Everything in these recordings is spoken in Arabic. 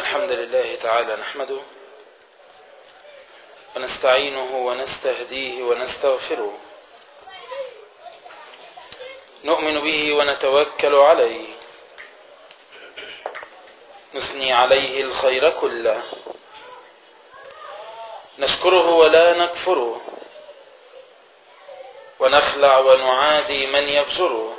الحمد لله تعالى نحمده ونستعينه ونستهديه ونستغفره، نؤمن به ونتوكل عليه، نثني عليه الخير كله، نشكره ولا نكفره، ونخلع ونعادي من يفجره،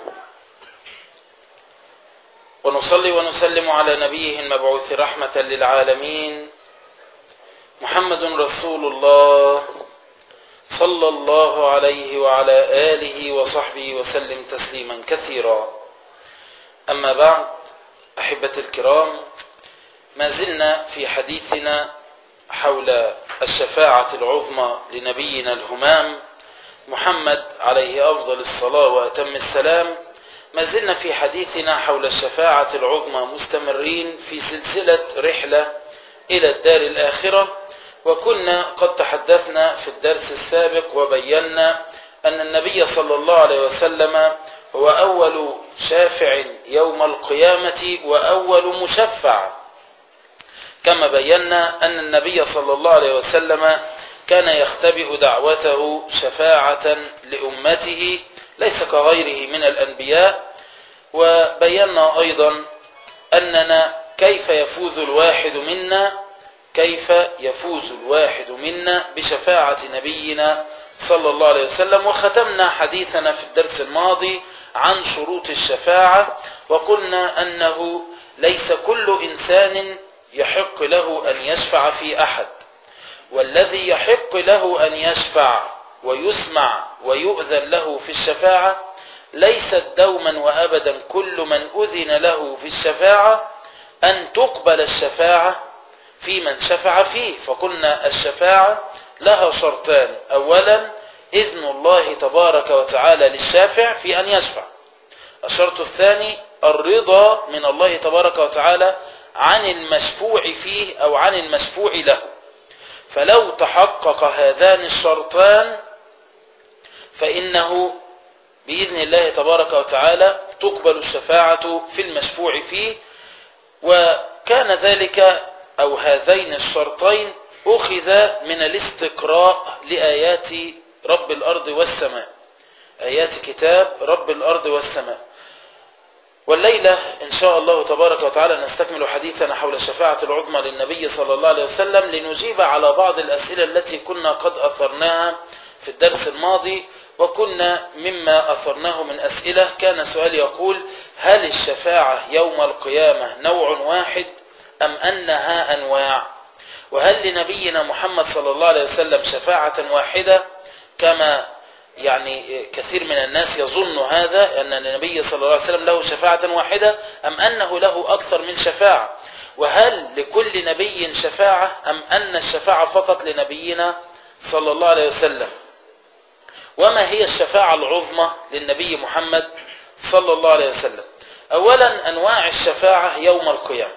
ونصلي ونسلم على نبيه المبعوث رحمة للعالمين محمد رسول الله صلى الله عليه وعلى آله وصحبه وسلم تسليما كثيرا. أما بعد، أحبتي الكرام، ما زلنا في حديثنا حول الشفاعة العظمى لنبينا الهمام محمد عليه أفضل الصلاة وأتم السلام. ما زلنا في حديثنا حول الشفاعة العظمى مستمرين في سلسلة رحلة إلى الدار الآخرة، وكنا قد تحدثنا في الدرس السابق وبينا أن النبي صلى الله عليه وسلم هو أول شافع يوم القيامة وأول مشفع، كما بينا أن النبي صلى الله عليه وسلم كان يختبئ دعوته شفاعة لأمته ليس كغيره من الأنبياء. وبينا أيضا أننا كيف يفوز الواحد منا بشفاعة نبينا صلى الله عليه وسلم. وختمنا حديثنا في الدرس الماضي عن شروط الشفاعة، وقلنا أنه ليس كل إنسان يحق له أن يشفع في أحد، والذي يحق له أن يشفع ويسمع ويؤذن له في الشفاعة ليست دوما وأبدا كل من أذن له في الشفاعة أن تقبل الشفاعة في من شفع فيه. فقلنا الشفاعة لها شرطان: أولا إذن الله تبارك وتعالى للشافع في أن يشفع، الشرط الثاني الرضا من الله تبارك وتعالى عن المشفوع فيه أو عن المشفوع له. فلو تحقق هذان الشرطان فإنه بإذن الله تبارك وتعالى تقبل الشفاعة في المشفوع فيه. وكان ذلك أو هذين الشرطين أخذ من الاستقراء لآيات رب الأرض والسماء، آيات كتاب رب الأرض والسماء. والليلة إن شاء الله تبارك وتعالى نستكمل حديثنا حول الشفاعة العظمى للنبي صلى الله عليه وسلم لنجيب على بعض الأسئلة التي كنا قد أثرناها في الدرس الماضي. وكنا مما أثرناه من أسئلة كان سؤال يقول: هل الشفاعة يوم القيامة نوع واحد أم أنها أنواع؟ وهل لنبينا محمد صلى الله عليه وسلم شفاعة واحدة كما كثير من الناس يظن هذا، أن النبي صلى الله عليه وسلم له شفاعة واحدة، أم أنه له أكثر من شفاعة؟ وهل لكل نبي شفاعة أم أن الشفاعة فقط لنبينا صلى الله عليه وسلم؟ وما هي الشفاعة العظمى للنبي محمد صلى الله عليه وسلم؟ أولا، أنواع الشفاعة يوم القيامة.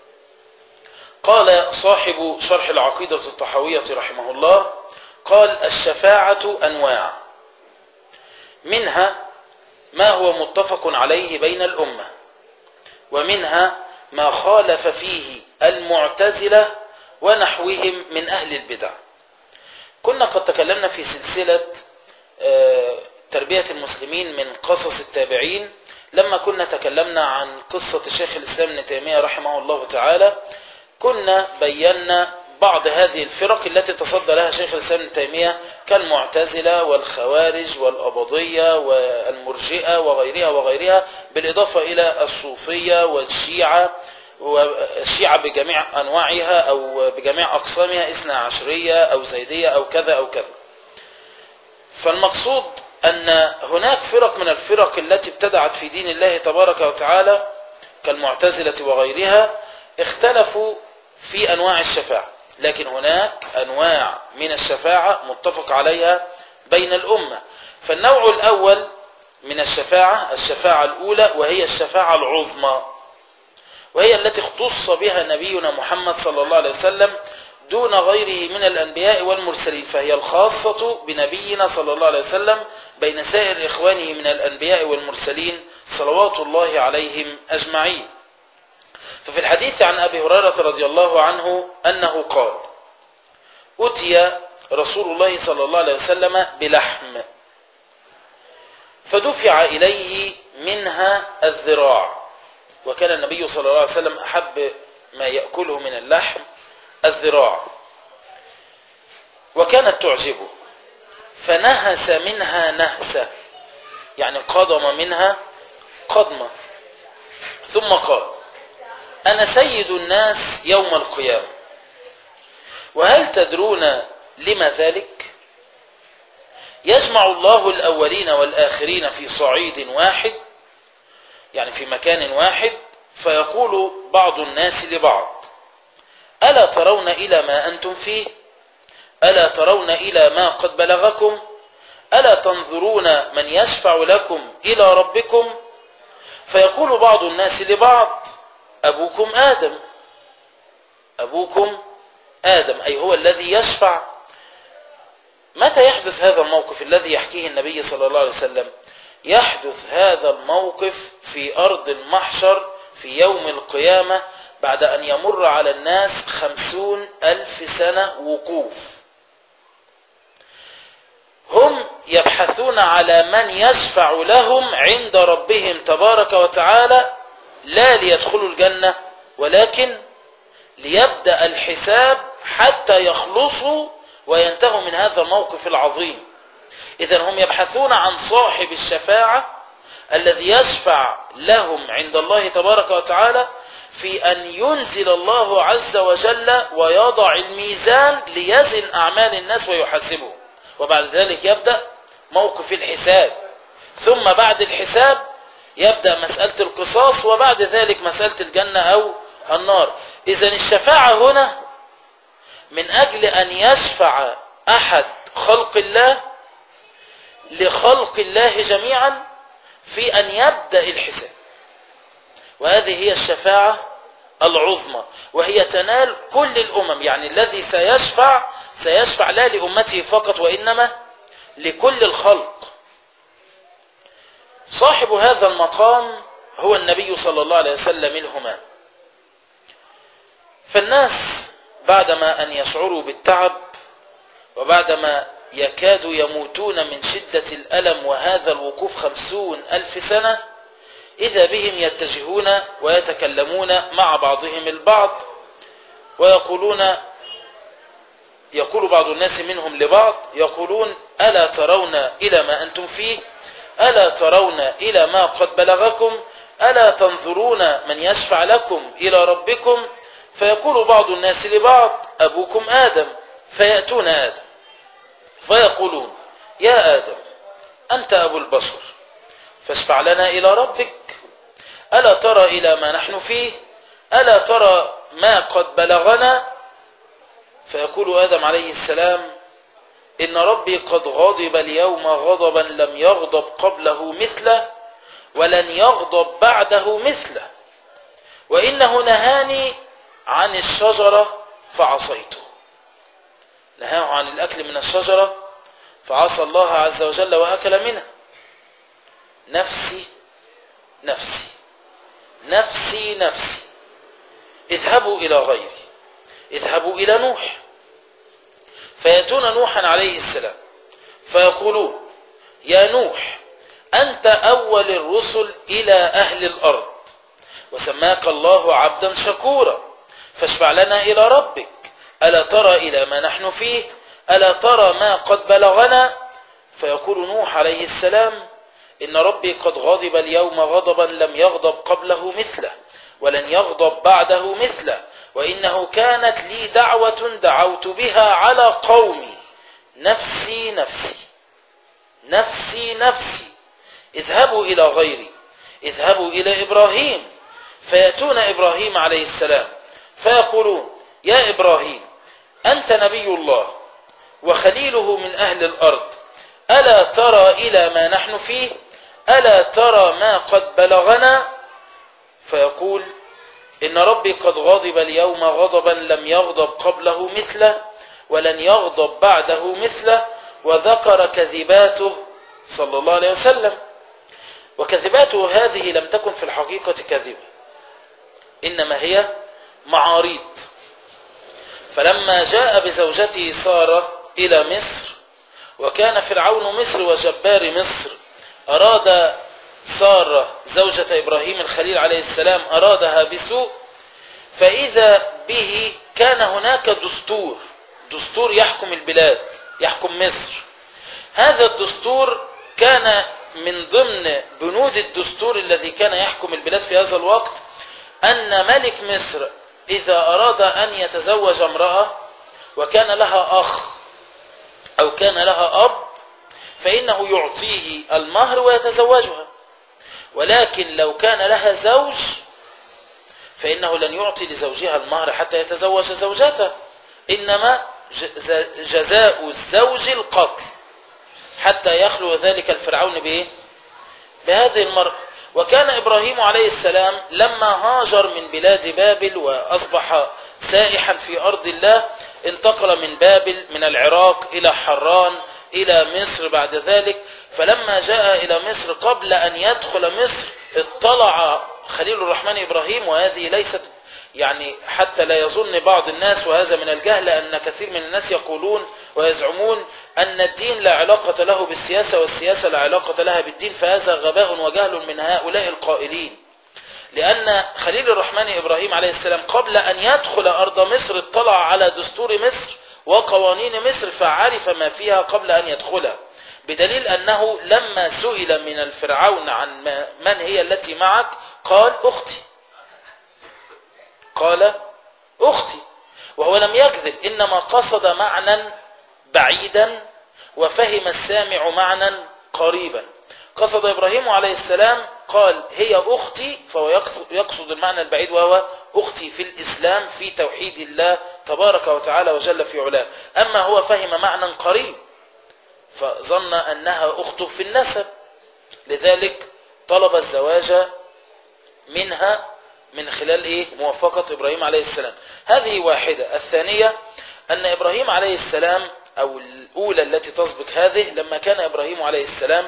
قال صاحب شرح العقيدة الطحاوية رحمه الله، قال: الشفاعة أنواع، منها ما هو متفق عليه بين الأمة، ومنها ما خالف فيه المعتزلة ونحوهم من أهل البدع. كنا قد تكلمنا في سلسلة تربية المسلمين من قصص التابعين لما كنا تكلمنا عن قصة الشيخ الإسلام ابن تيمية رحمه الله تعالى. كنا بينا بعض هذه الفرق التي تصدى لها شيخ الإسلام ابن تيمية كالمعتزلة والخوارج والأباضية والمرجئة وغيرها، بالإضافة إلى الصوفية والشيعة بجميع أنواعها أو بجميع أقسامها، 12 أو زيدية أو كذا أو كذا. فالمقصود أن هناك فرق من الفرق التي ابتدعت في دين الله تبارك وتعالى كالمعتزلة وغيرها اختلفوا في أنواع الشفاعة، لكن هناك أنواع من الشفاعة متفق عليها بين الأمة. فالنوع الأول من الشفاعة الأولى، وهي الشفاعة العظمى، وهي التي اختص بها نبينا محمد صلى الله عليه وسلم دون غيره من الأنبياء والمرسلين، فهي الخاصة بنبينا صلى الله عليه وسلم بين سائر إخوانه من الأنبياء والمرسلين صلوات الله عليهم أجمعين. ففي الحديث عن أبي هريرة رضي الله عنه أنه قال: أتي رسول الله صلى الله عليه وسلم بلحم فدفع إليه منها الذراع، وكان النبي صلى الله عليه وسلم أحب ما يأكله من اللحم الذراع، وكانت تعجبه، فنهس منها نهسة، يعني قضم منها قضمة، ثم قال: أنا سيد الناس يوم القيامة، وهل تدرون لما ذلك؟ يجمع الله الأولين والآخرين في صعيد واحد، يعني في مكان واحد، فيقول بعض الناس لبعض: ألا ترون إلى ما أنتم فيه؟ ألا ترون إلى ما قد بلغكم؟ ألا تنظرون من يشفع لكم إلى ربكم؟ فيقول بعض الناس لبعض: أبوكم آدم. أبوكم آدم، أي هو الذي يشفع. متى يحدث هذا الموقف الذي يحكيه النبي صلى الله عليه وسلم؟ يحدث هذا الموقف في أرض المحشر في يوم القيامة، بعد أن يمر على الناس 50,000 سنة وقوف. هم يبحثون على من يشفع لهم عند ربهم تبارك وتعالى، لا ليدخلوا الجنة، ولكن ليبدأ الحساب حتى يخلصوا وينتهوا من هذا الموقف العظيم. إذن هم يبحثون عن صاحب الشفاعة الذي يشفع لهم عند الله تبارك وتعالى في أن ينزل الله عز وجل ويضع الميزان ليزن أعمال الناس ويحاسبهم، وبعد ذلك يبدأ موقف الحساب، ثم بعد الحساب يبدأ مسألة القصاص، وبعد ذلك مسألة الجنة أو النار. إذن الشفاعة هنا من أجل أن يشفع أحد خلق الله لخلق الله جميعا في أن يبدأ الحساب، وهذه هي الشفاعة العظمى، وهي تنال كل الأمم. يعني الذي سيشفع لا لأمته فقط، وإنما لكل الخلق. صاحب هذا المقام هو النبي صلى الله عليه وسلم الهمام. فالناس بعدما أن يشعروا بالتعب، وبعدما يكادوا يموتون من شدة الألم وهذا الوقوف 50,000 سنة، إذا بهم يتجهون ويتكلمون مع بعضهم البعض، يقول بعض الناس منهم لبعض، يقولون: ألا ترون إلى ما أنتم فيه؟ ألا ترون إلى ما قد بلغكم؟ ألا تنظرون من يشفع لكم إلى ربكم؟ فيقول بعض الناس لبعض: أبوكم آدم. فيأتون آدم فيقولون: يا آدم، أنت أبو البشر، فاشفع لنا إلى ربك. ألا ترى إلى ما نحن فيه؟ ألا ترى ما قد بلغنا؟ فيقول آدم عليه السلام: إن ربي قد غضب اليوم غضبا لم يغضب قبله مثله، ولن يغضب بعده مثله، وإنه نهاني عن الشجرة فعصيته. نهاه عن الأكل من الشجرة فعصى الله عز وجل وأكل منها. نفسي نفسي نفسي نفسي، اذهبوا إلى غيري، اذهبوا إلى نوح. فيأتون نوحا عليه السلام فيقولون: يا نوح، أنت أول الرسل إلى أهل الأرض، وسماك الله عبدا شكورا، فاشفع لنا إلى ربك. ألا ترى إلى ما نحن فيه؟ ألا ترى ما قد بلغنا؟ فيقول نوح عليه السلام: إن ربي قد غضب اليوم غضبا لم يغضب قبله مثله، ولن يغضب بعده مثله، وإنه كانت لي دعوة دعوت بها على قومي، نفسي نفسي نفسي نفسي، اذهبوا إلى غيري، اذهبوا إلى إبراهيم. فيأتون إبراهيم عليه السلام فيقولون: يا إبراهيم، أنت نبي الله وخليله من أهل الأرض، ألا ترى إلى ما نحن فيه؟ ألا ترى ما قد بلغنا؟ فيقول: إن ربي قد غضب اليوم غضبا لم يغضب قبله مثله، ولن يغضب بعده مثله، وذكر كذباته صلى الله عليه وسلم. وكذباته هذه لم تكن في الحقيقة كذبة، إنما هي معاريض. فلما جاء بزوجته سارة إلى مصر، وكان فرعون مصر وجبار مصر أراد سارة زوجة إبراهيم الخليل عليه السلام أرادها بسوء، فإذا به كان هناك دستور يحكم البلاد، يحكم مصر. هذا الدستور كان من ضمن بنود الدستور الذي كان يحكم البلاد في هذا الوقت أن ملك مصر إذا أراد أن يتزوج امرأة وكان لها أخ أو كان لها أب فإنه يعطيه المهر ويتزوجها، ولكن لو كان لها زوج فإنه لن يعطي لزوجها المهر حتى يتزوج زوجته، إنما جزاء الزوج القتل حتى يخلو ذلك الفرعون بهذه المرأة. وكان إبراهيم عليه السلام لما هاجر من بلاد بابل وأصبح سائحا في أرض الله، انتقل من بابل من العراق إلى حران إلى مصر بعد ذلك. فلما جاء إلى مصر قبل أن يدخل مصر اطلع خليل الرحمن إبراهيم، وهذه ليست يعني حتى لا يظن بعض الناس، وهذا من الجهل، أن كثير من الناس يقولون ويزعمون أن الدين لا علاقة له بالسياسة والسياسة لا علاقة لها بالدين، فهذا غباء وجهل من هؤلاء القائلين. لأن خليل الرحمن إبراهيم عليه السلام قبل أن يدخل أرض مصر اطلع على دستور مصر وقوانين مصر فعرف ما فيها قبل أن يدخلها، بدليل أنه لما سئل من الفرعون عن من هي التي معك قال أختي، قال أختي، وهو لم يكذب، إنما قصد معنى بعيدا وفهم السامع معنى قريبا. قصد إبراهيم عليه السلام قال هي أختي، فهو يقصد المعنى البعيد وهو أختي في الإسلام في توحيد الله تبارك وتعالى وجل في علاه. أما هو فهم معنى قريب فظن أنها أخته في النسب، لذلك طلب الزواج منها من خلال موافقة إبراهيم عليه السلام. هذه واحدة. الثانية أن إبراهيم عليه السلام، أو الأولى التي تسبق هذه، لما كان إبراهيم عليه السلام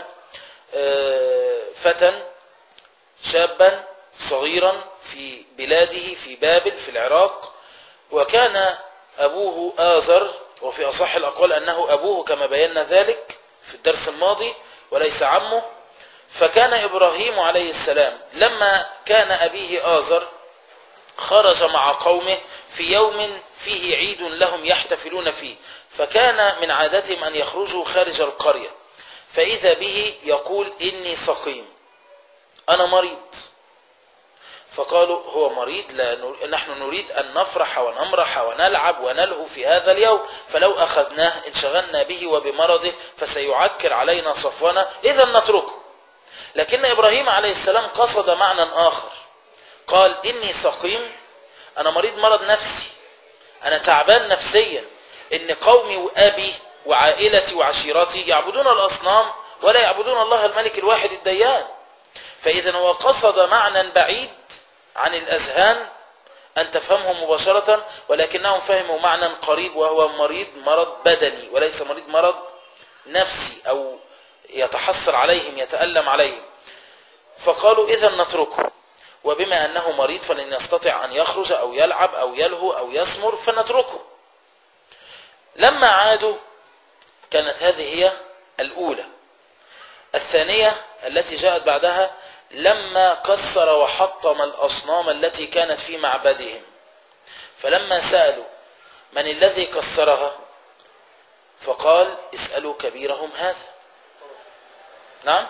فتى شابا صغيرا في بلاده في بابل في العراق، وكان أبوه آزر، وفي أصح الأقوال أنه أبوه كما بينا ذلك في الدرس الماضي وليس عمه. فكان إبراهيم عليه السلام لما كان أبيه آزر خرج مع قومه في يوم فيه عيد لهم يحتفلون فيه، فكان من عادتهم أن يخرجوا خارج القرية، فإذا به يقول إني سقيم، أنا مريض. فقالوا هو مريض، نحن نريد أن نفرح ونمرح ونلعب ونلهو في هذا اليوم، فلو أخذناه انشغلنا به وبمرضه فسيعكر علينا صفونا، إذا نتركه. لكن إبراهيم عليه السلام قصد معنى آخر، قال إني سقيم، أنا مريض مرض نفسي، أنا تعبان نفسيا، إن قومي وأبي وعائلتي وعشيرتي يعبدون الأصنام ولا يعبدون الله الملك الواحد الديان. فإذا هو قصد معنى بعيد عن الأذهان أن تفهمه مباشرة، ولكنهم فهموا معنى قريب، وهو مريض مرض بدني وليس مريض مرض نفسي أو يتحسر عليهم يتألم عليهم. فقالوا إذا نتركه، وبما أنه مريض فلن يستطيع أن يخرج أو يلعب أو يلهو أو يسمر فنتركه. لما عادوا كانت هذه هي الأولى. الثانية التي جاءت بعدها لما كسر وحطم الأصنام التي كانت في معبدهم، فلما سألوا من الذي كسرها فقال اسألوا كبيرهم هذا. نعم،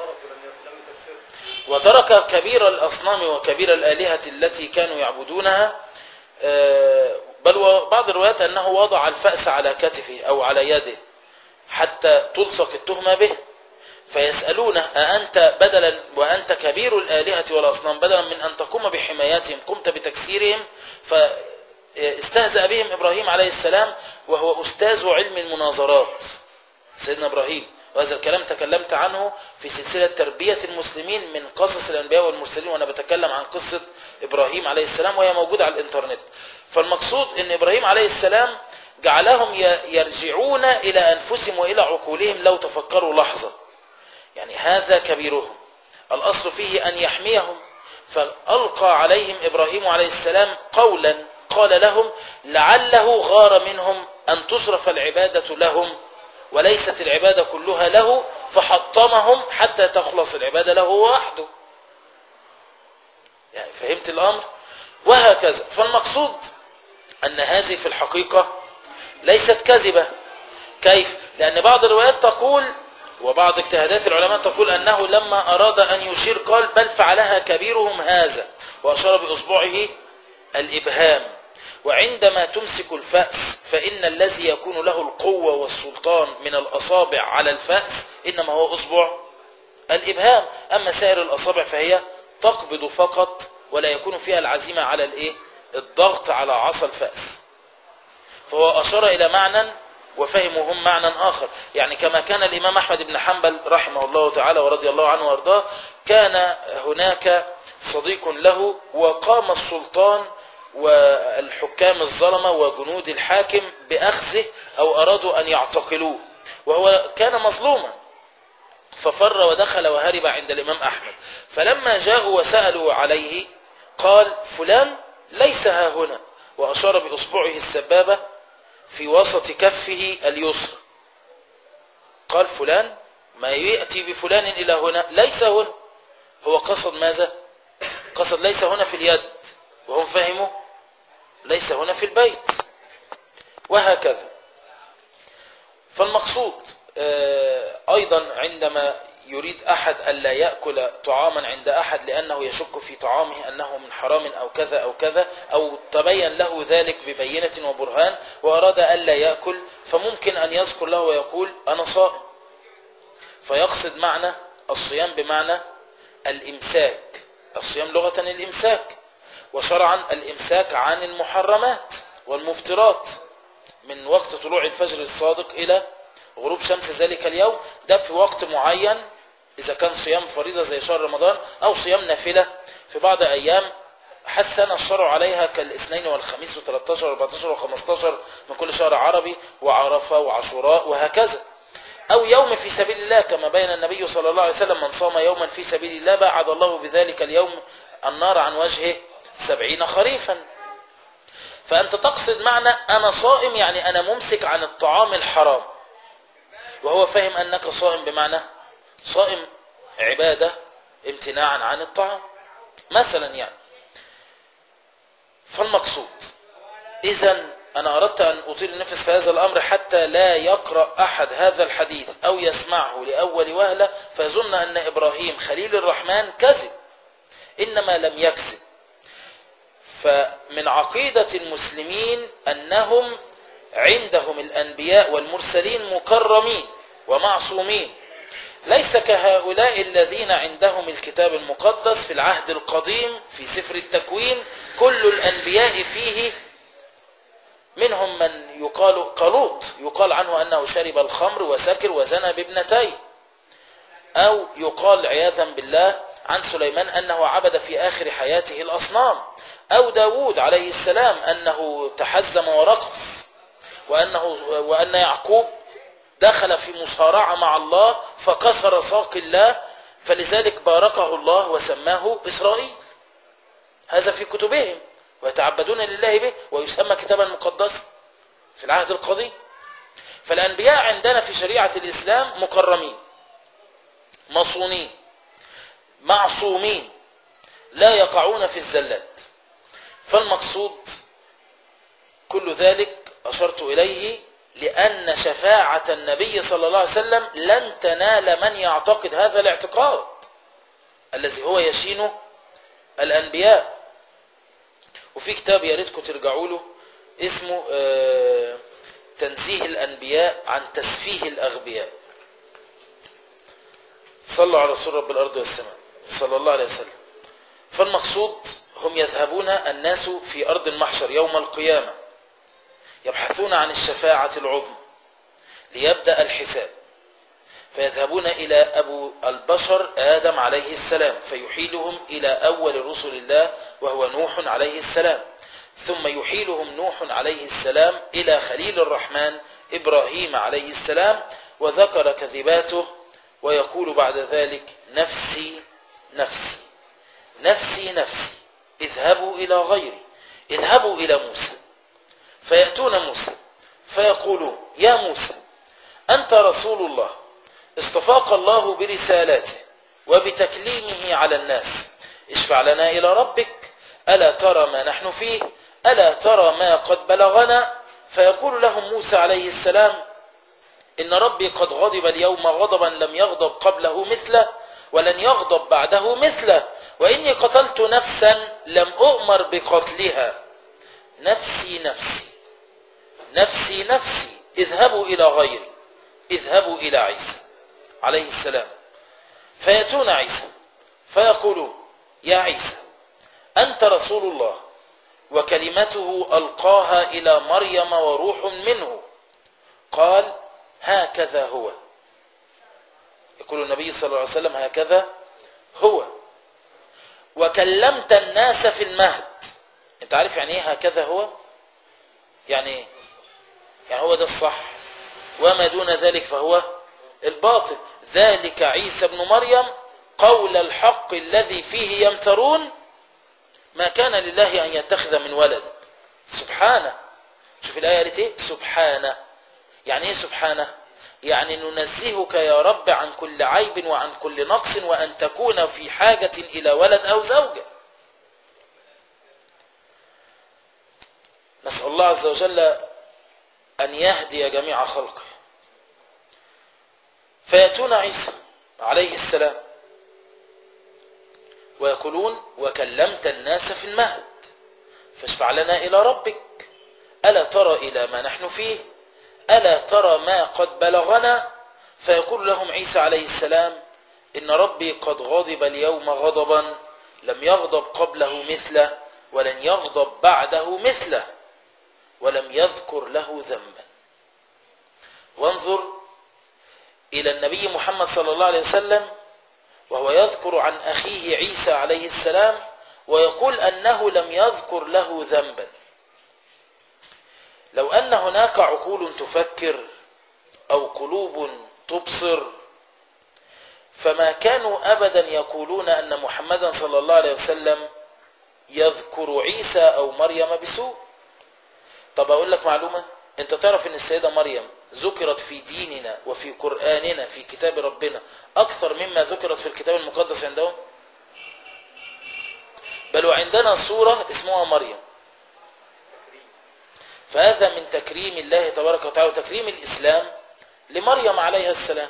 وترك كبير الأصنام وكبير الآلهة التي كانوا يعبدونها، بل وبعض الروايات أنه وضع الفأس على كتفه أو على يده حتى تلصق التهمة به، فيسألونه أأنت بدلا وأنت كبير الآلهة والأصنام بدلا من أن تقوم بحمايتهم قمت بتكسيرهم. فاستهزأ بهم إبراهيم عليه السلام، وهو أستاذ علم المناظرات سيدنا إبراهيم، وهذا الكلام تكلمت عنه في سلسلة تربية المسلمين من قصص الأنبياء والمرسلين، وأنا بتكلم عن قصة إبراهيم عليه السلام وهي موجودة على الإنترنت. فالمقصود أن إبراهيم عليه السلام جعلهم يرجعون إلى أنفسهم وإلى عقولهم لو تفكروا لحظة، يعني هذا كبيرهم، الأصل فيه أن يحميهم، فألقى عليهم إبراهيم عليه السلام قولا قال لهم لعله غار منهم أن تصرف العبادة لهم وليست العبادة كلها له، فحطمهم حتى تخلص العبادة له وحده. يعني فهمت الأمر؟ وهكذا. فالمقصود أن هذه في الحقيقة ليست كذبة. كيف؟ لأن بعض الروايات تقول وبعض اجتهادات العلماء تقول أنه لما أراد أن يشير قال بل فعلها كبيرهم هذا، وأشار بإصبعه الإبهام. وعندما تمسك الفأس فإن الذي يكون له القوة والسلطان من الأصابع على الفأس إنما هو أصبع الإبهام، أما سائر الأصابع فهي تقبض فقط ولا يكون فيها العزيمة على الضغط على عصا الفأس. فهو أشار إلى معنى وفهموا هم معنى آخر. يعني كما كان الإمام أحمد بن حنبل رحمه الله تعالى ورضي الله عنه وارضاه، كان هناك صديق له وقام السلطان والحكام الظلمة وجنود الحاكم بأخذه أو أرادوا أن يعتقلوه، وهو كان مظلوما، ففر ودخل وهرب عند الإمام أحمد. فلما جاءوا وسألوا عليه قال فلان ليس ها هنا، وأشار بإصبعه السبابة في وسط كفه اليسرى. قال فلان ما يأتي بفلان إلى هنا، ليس هنا. هو قصد ماذا؟ قصد ليس هنا في اليد، وهم فهموا ليس هنا في البيت، وهكذا. فالمقصود أيضا عندما يريد أحد ألا يأكل طعاما عند أحد لأنه يشك في طعامه أنه من حرام أو كذا أو كذا، أو تبين له ذلك ببينة وبرهان وأراد ألا يأكل، فممكن أن يذكر له ويقول أنا صائم، فيقصد معنى الصيام بمعنى الإمساك. الصيام لغة الإمساك، وشرعا الإمساك عن المحرمات والمفترات من وقت طلوع الفجر الصادق إلى غروب شمس ذلك اليوم. ده في وقت معين إذا كان صيام فريضة زي شهر رمضان، أو صيام نافلة في بعض أيام حسن الشرع عليها كالاثنين والخميس و13 و14 و15 من كل شهر عربي، وعرفة وعاشوراء وهكذا. أو يوم في سبيل الله كما بين النبي صلى الله عليه وسلم من صام يوما في سبيل الله بعد الله بذلك اليوم النار عن وجهه 70 خريفا. فأنت تقصد معنى أنا صائم يعني أنا ممسك عن الطعام الحرام، وهو فهم أنك صائم بمعنى صائم عبادة امتناعا عن الطعام مثلا يعني. فالمقصود إذن أنا أردت أن أطيل النفس في هذا الأمر حتى لا يقرأ أحد هذا الحديث أو يسمعه لأول وهلة فيظن أن إبراهيم خليل الرحمن كذب، إنما لم يكذب. فمن عقيدة المسلمين أنهم عندهم الأنبياء والمرسلين مكرمين ومعصومين، ليس كهؤلاء الذين عندهم الكتاب المقدس في العهد القديم في سفر التكوين كل الأنبياء فيه منهم من يقال قلوط يقال عنه أنه شرب الخمر وسكر وزنى بابنتيه، أو يقال عياذا بالله عن سليمان أنه عبد في آخر حياته الأصنام، أو داود عليه السلام أنه تحزم ورقص، وأن يعقوب دخل في مصارعة مع الله فكسر ساق الله فلذلك باركه الله وسماه إسرائيل. هذا في كتبهم ويتعبدون لله به ويسمى كتابا مقدسا في العهد القديم. فالأنبياء عندنا في شريعة الإسلام مكرمين مصونين معصومين لا يقعون في الزلات. فالمقصود كل ذلك أشرت إليه لأن شفاعة النبي صلى الله عليه وسلم لن تنال من يعتقد هذا الاعتقاد الذي هو يشين الأنبياء. وفي كتاب يا ريتكم ترجعوا له اسمه تنزيه الأنبياء عن تسفيه الأغبياء. صلوا على رسول رب الأرض والسماء صلى الله عليه وسلم. فالمقصود هم يذهبون الناس في أرض المحشر يوم القيامة يبحثون عن الشفاعة العظمى ليبدأ الحساب، فيذهبون إلى أبو البشر آدم عليه السلام فيحيلهم إلى أول رسل الله وهو نوح عليه السلام، ثم يحيلهم نوح عليه السلام إلى خليل الرحمن إبراهيم عليه السلام وذكر كذباته ويقول بعد ذلك نفسي نفسي نفسي نفسي اذهبوا إلى غيري، اذهبوا إلى موسى. فيأتون موسى فيقولون يا موسى أنت رسول الله اصطفاك الله برسالاته وبتكليمه على الناس، اشفع لنا إلى ربك، ألا ترى ما نحن فيه، ألا ترى ما قد بلغنا. فيقول لهم موسى عليه السلام إن ربي قد غضب اليوم غضبا لم يغضب قبله مثله ولن يغضب بعده مثله، وإني قتلت نفسا لم أؤمر بقتلها، نفسي نفسي نفسي نفسي اذهبوا إلى غيري، اذهبوا إلى عيسى عليه السلام. فيأتون عيسى فيقولون يا عيسى أنت رسول الله وكلمته ألقاها إلى مريم وروح منه، قال هكذا هو. يقول النبي صلى الله عليه وسلم هكذا هو. وكلمت الناس في المهد. انت عارف يعني ايه هكذا هو؟ يعني ايه؟ يعني هو ده الصح، وما دون ذلك فهو الباطل. ذلك عيسى ابن مريم قول الحق الذي فيه يمترون، ما كان لله أن يتخذ من ولد سبحانه. شوف الآية قالت ايه؟ سبحانه. يعني ايه سبحانه؟ يعني ننزهك يا رب عن كل عيب وعن كل نقص، وأن تكون في حاجة إلى ولد أو زوجة. نسأل الله عز وجل أن يهدي جميع خلقه. فيأتون عيسى عليه السلام ويقولون وكلمت الناس في المهد فاشفع لنا إلى ربك، ألا ترى إلى ما نحن فيه، ألا ترى ما قد بلغنا. فيقول لهم عيسى عليه السلام إن ربي قد غضب اليوم غضبا لم يغضب قبله مثله ولن يغضب بعده مثله، ولم يذكر له ذنبا. وانظر إلى النبي محمد صلى الله عليه وسلم وهو يذكر عن أخيه عيسى عليه السلام ويقول أنه لم يذكر له ذنبا. لو أن هناك عقول تفكر أو قلوب تبصر فما كانوا أبدا يقولون أن محمدا صلى الله عليه وسلم يذكر عيسى أو مريم بسوء. طب أقول لك معلومة، أنت تعرف أن السيدة مريم ذكرت في ديننا وفي قرآننا في كتاب ربنا أكثر مما ذكرت في الكتاب المقدس عندهم؟ بل وعندنا سورة اسمها مريم. فهذا من تكريم الله تبارك وتعالى وتكريم الإسلام لمريم عليها السلام.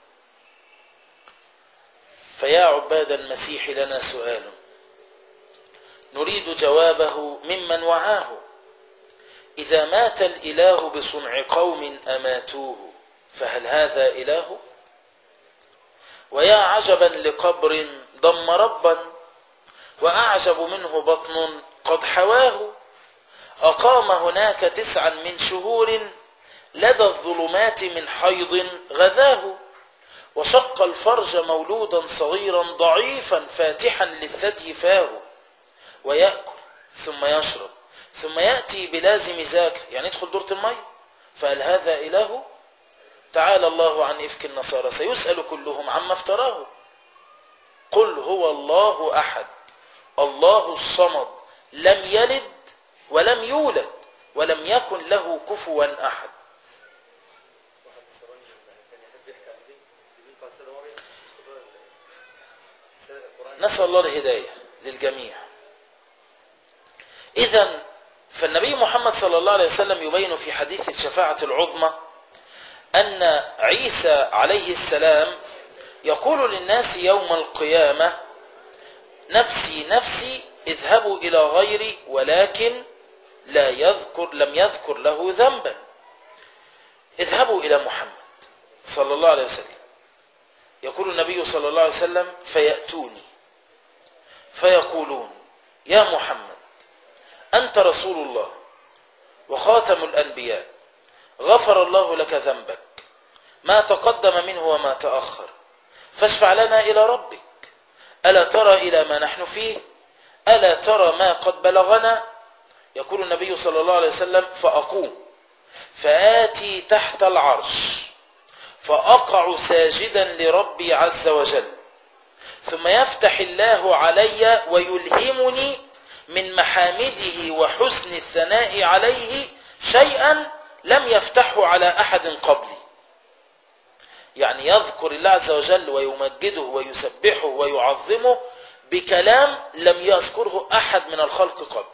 فيا عباد المسيح لنا سؤال نريد جوابه ممن وعاه، إذا مات الإله بصنع قوم أماتوه فهل هذا إله؟ ويا عجبا لقبر ضم ربا وأعجب منه بطن قد حواه، أقام هناك 9 من شهور لدى الظلمات من حيض غذاه، وشق الفرج مولودا صغيرا ضعيفا فاتحا للثدي فاه، ويأكل ثم يشرب ثم يأتي بلازم ذاك، يعني يدخل دورة الماء. فهل هذا إله؟ تعالى الله عن إفك النصارى، سيسأل كلهم عما افتراه. قل هو الله أحد الله الصمد لم يلد ولم يولد ولم يكن له كفوا أحد. نسأل الله الهداية للجميع. إذن فالنبي محمد صلى الله عليه وسلم يبين في حديث الشفاعة العظمى أن عيسى عليه السلام يقول للناس يوم القيامة نفسي نفسي اذهبوا إلى غيري، ولكن لم يذكر له ذنبا. اذهبوا إلى محمد صلى الله عليه وسلم. يقول النبي صلى الله عليه وسلم فيأتوني فيقولون يا محمد أنت رسول الله وخاتم الأنبياء، غفر الله لك ذنبك ما تقدم منه وما تأخر، فاشفع لنا إلى ربك، ألا ترى إلى ما نحن فيه، ألا ترى ما قد بلغنا. يقول النبي صلى الله عليه وسلم فأقوم فآتي تحت العرش فأقع ساجدا لربي عز وجل ثم يفتح الله علي ويلهمني من محامده وحسن الثناء عليه شيئا لم يفتحه على أحد قبلي. يعني يذكر الله عز وجل ويمجده ويسبحه ويعظمه بكلام لم يذكره أحد من الخلق قبل.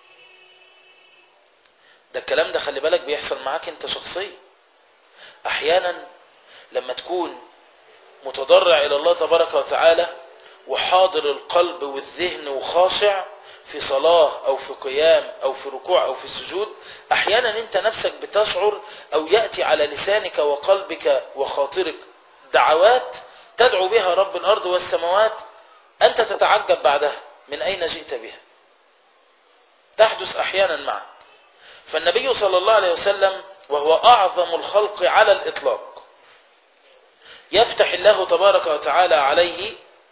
ده الكلام ده خلي بالك بيحصل معاك انت شخصيا. احيانا لما تكون متضرع الى الله تبارك وتعالى وحاضر القلب والذهن وخاشع في صلاة او في قيام او في ركوع او في سجود، احيانا انت نفسك بتشعر او يأتي على لسانك وقلبك وخاطرك دعوات تدعو بها رب الارض والسماوات، انت تتعجب بعدها من اين جئت بها. تحدث احيانا معك. فالنبي صلى الله عليه وسلم وهو أعظم الخلق على الإطلاق يفتح الله تبارك وتعالى عليه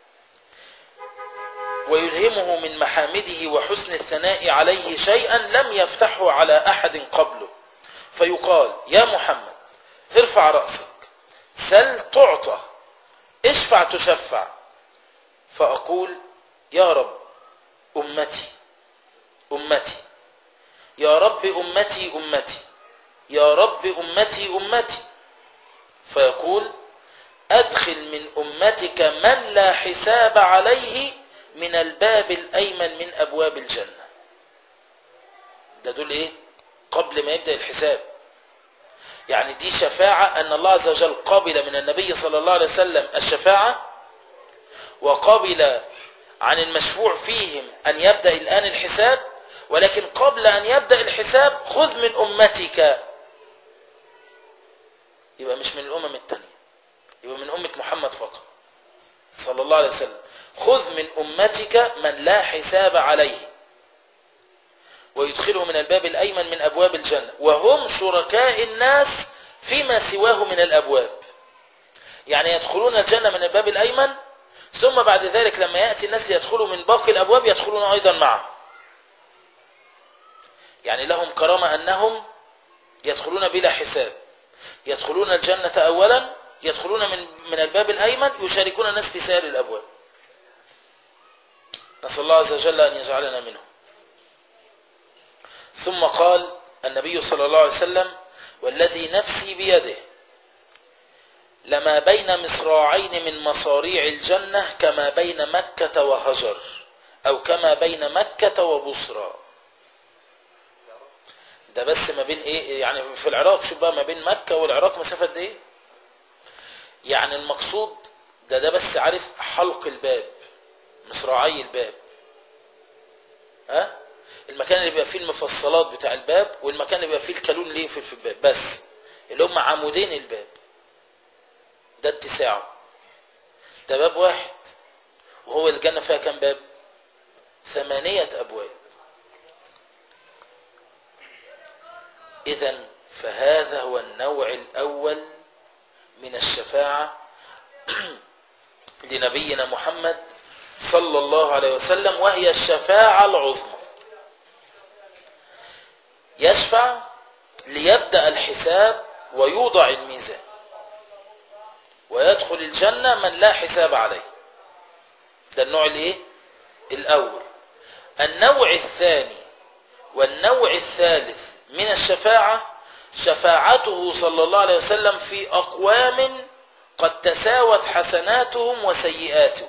ويلهمه من محامده وحسن الثناء عليه شيئا لم يفتحه على أحد قبله، فيقال يا محمد ارفع رأسك، سل تعطى، اشفع تشفع، فأقول يا رب أمتي أمتي، يا رب أمتي أمتي، يا رب أمتي أمتي، فيقول أدخل من أمتك من لا حساب عليه من الباب الأيمن من أبواب الجنة. ده دول إيه؟ قبل ما يبدأ الحساب. يعني دي شفاعة أن الله عز وجل قابل من النبي صلى الله عليه وسلم الشفاعة، وقابل عن المشفوع فيهم أن يبدأ الآن الحساب، ولكن قبل أن يبدأ الحساب خذ من أمتك. يبقى مش من الأمم التانية، يبقى من أمة محمد فقط صلى الله عليه وسلم. خذ من أمتك من لا حساب عليه ويدخله من الباب الأيمن من أبواب الجنة، وهم شركاء الناس فيما سواه من الأبواب. يعني يدخلون الجنة من الباب الأيمن، ثم بعد ذلك لما يأتي الناس يدخلوا من باقي الأبواب يدخلون أيضا معه. يعني لهم كرامة أنهم يدخلون بلا حساب، يدخلون الجنة أولا، يدخلون من الباب الأيمن، يشاركون الناس في سائر الأبواب. نسأل الله عز وجل أن يجعلنا منهم. ثم قال النبي صلى الله عليه وسلم والذي نفسي بيده لما بين مصراعين من مصاريع الجنة كما بين مكة وهجر، أو كما بين مكة وبصرى. ده بس ما بين ايه؟ يعني في العراق، شوف بقى ما بين مكة والعراق مسافة قد ايه؟ يعني المقصود ده بس عارف حلق الباب، مصراعي الباب، ها؟ المكان اللي بيبقى فيه المفصلات بتاع الباب، والمكان اللي بيبقى فيه الكالون اللي يقفل في الباب، بس اللي هم عمودين الباب، ده اتساعه. ده باب واحد، وهو الجنة فيها كم باب؟ 8 أبواب. إذن فهذا هو النوع الأول من الشفاعة لنبينا محمد صلى الله عليه وسلم، وهي الشفاعة العظمى. يشفع ليبدأ الحساب ويوضع الميزان ويدخل الجنة من لا حساب عليه. ده النوع الايه؟ الأول. النوع الثاني والنوع الثالث من الشفاعة شفاعته صلى الله عليه وسلم في أقوام قد تساوت حسناتهم وسيئاتهم،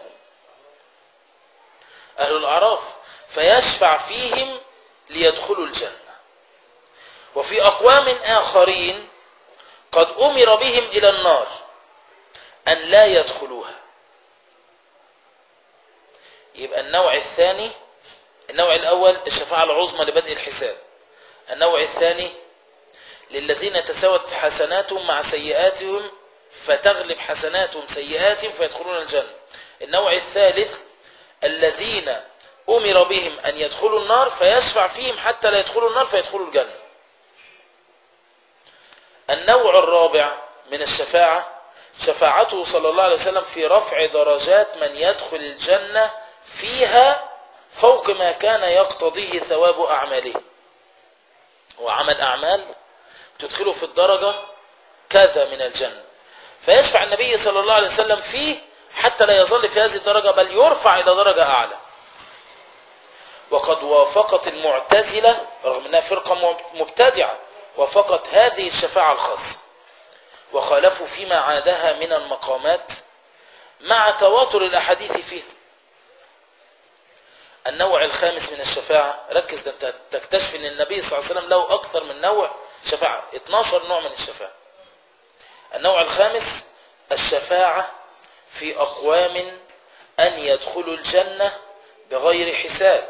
أهل الأعراف، فيشفع فيهم ليدخلوا الجنة. وفي أقوام آخرين قد أمر بهم إلى النار أن لا يدخلوها. يبقى النوع الثاني، النوع الأول الشفاعة العظمى لبدء الحساب، النوع الثاني للذين تساوت حسناتهم مع سيئاتهم فتغلب حسناتهم سيئاتهم فيدخلون الجنة. النوع الثالث الذين أمر بهم أن يدخلوا النار فيشفع فيهم حتى لا يدخلوا النار فيدخلوا الجنة. النوع الرابع من الشفاعة شفاعته صلى الله عليه وسلم في رفع درجات من يدخل الجنة فيها فوق ما كان يقتضيه ثواب أعماله. وعمل أعمال تدخله في الدرجة كذا من الجنة، فيشفع النبي صلى الله عليه وسلم فيه حتى لا يظل في هذه الدرجة بل يرفع إلى درجة أعلى. وقد وافقت المعتزلة رغم أنها فرقة مبتدعة وافقت هذه الشفاعة الخاصة وخالفوا فيما عادها من المقامات مع تواتر الأحاديث فيها. النوع الخامس من الشفاعة، ركز ده انت تكتشف ان النبي صلى الله عليه وسلم له أكثر من نوع شفاعة، 12 نوع من الشفاعة. النوع الخامس الشفاعة في أقوام أن يدخلوا الجنة بغير حساب.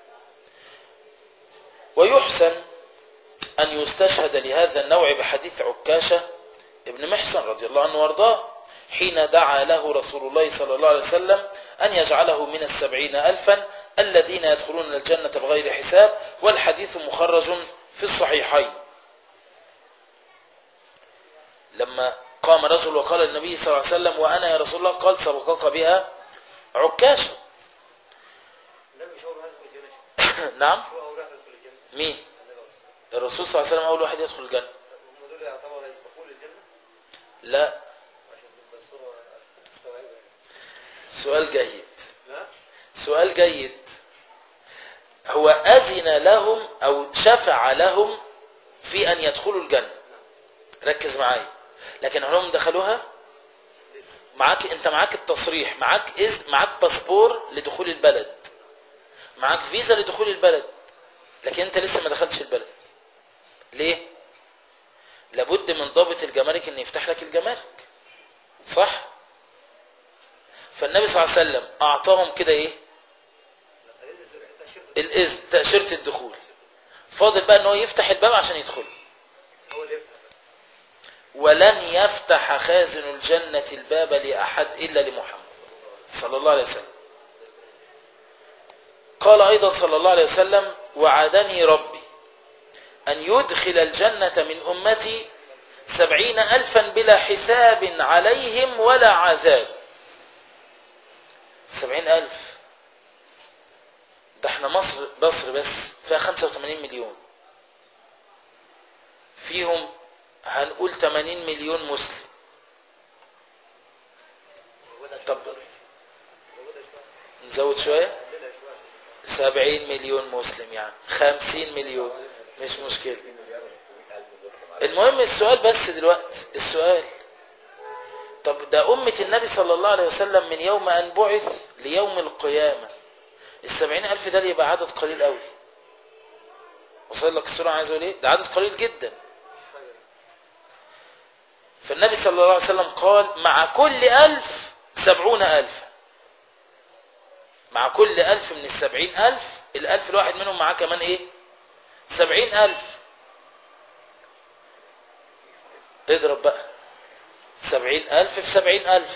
ويحسن أن يستشهد لهذا النوع بحديث عكاشة ابن محصن رضي الله عنه وارضاه حين دعا له رسول الله صلى الله عليه وسلم أن يجعله من 70,000 الذين يدخلون الجنة بغير حساب، والحديث مخرج في الصحيحين. لما قام رجل وقال النبي صلى الله عليه وسلم وأنا يا رسول الله، قال سبقك بها عكاشة. نعم. مين؟ الرسول صلى الله عليه وسلم أول واحد يدخل الجنة. لا. سؤال جيد، سؤال جيد. هو أذن لهم أو شفع لهم في أن يدخلوا الجنة، ركز معايا. لكن هم دخلوها معاك، انت معاك التصريح، معاك معاك باسبور لدخول البلد، معاك فيزا لدخول البلد، لكن انت لسه ما دخلتش البلد. ليه؟ لابد من ضابط الجمارك ان يفتح لك الجمارك، صح؟ فالنبي صلى الله عليه وسلم اعطاهم كده ايه؟ الاذن، تأشيرة الدخول. فاضل بقى ان هو يفتح الباب عشان يدخل. ولن يفتح خازن الجنة الباب لأحد إلا لمحمد صلى الله عليه وسلم. قال أيضا صلى الله عليه وسلم وعدني ربي أن يدخل الجنة من أمتي 70,000 بلا حساب عليهم ولا عذاب. 70,000 ده احنا مصر بس فيها 85 مليون، فيهم هنقول 80 مليون مسلم. طب نزود شوية، 70 مليون مسلم يعني 50 مليون، مش مشكلة. المهم السؤال بس دلوقتي، السؤال طب ده أمة النبي صلى الله عليه وسلم من يوم أن بعث ليوم القيامة، 70,000 ده يبقى عدد قليل قوي. وصل لك السورة عايز اقول ايه؟ ده عدد قليل جدا. فالنبي صلى الله عليه وسلم قال مع كل 1000 70,000، مع كل 1000 من 70,000 ال1000 الواحد منهم معاه كمان ايه؟ 70,000. اضرب بقى 70,000 في 70,000،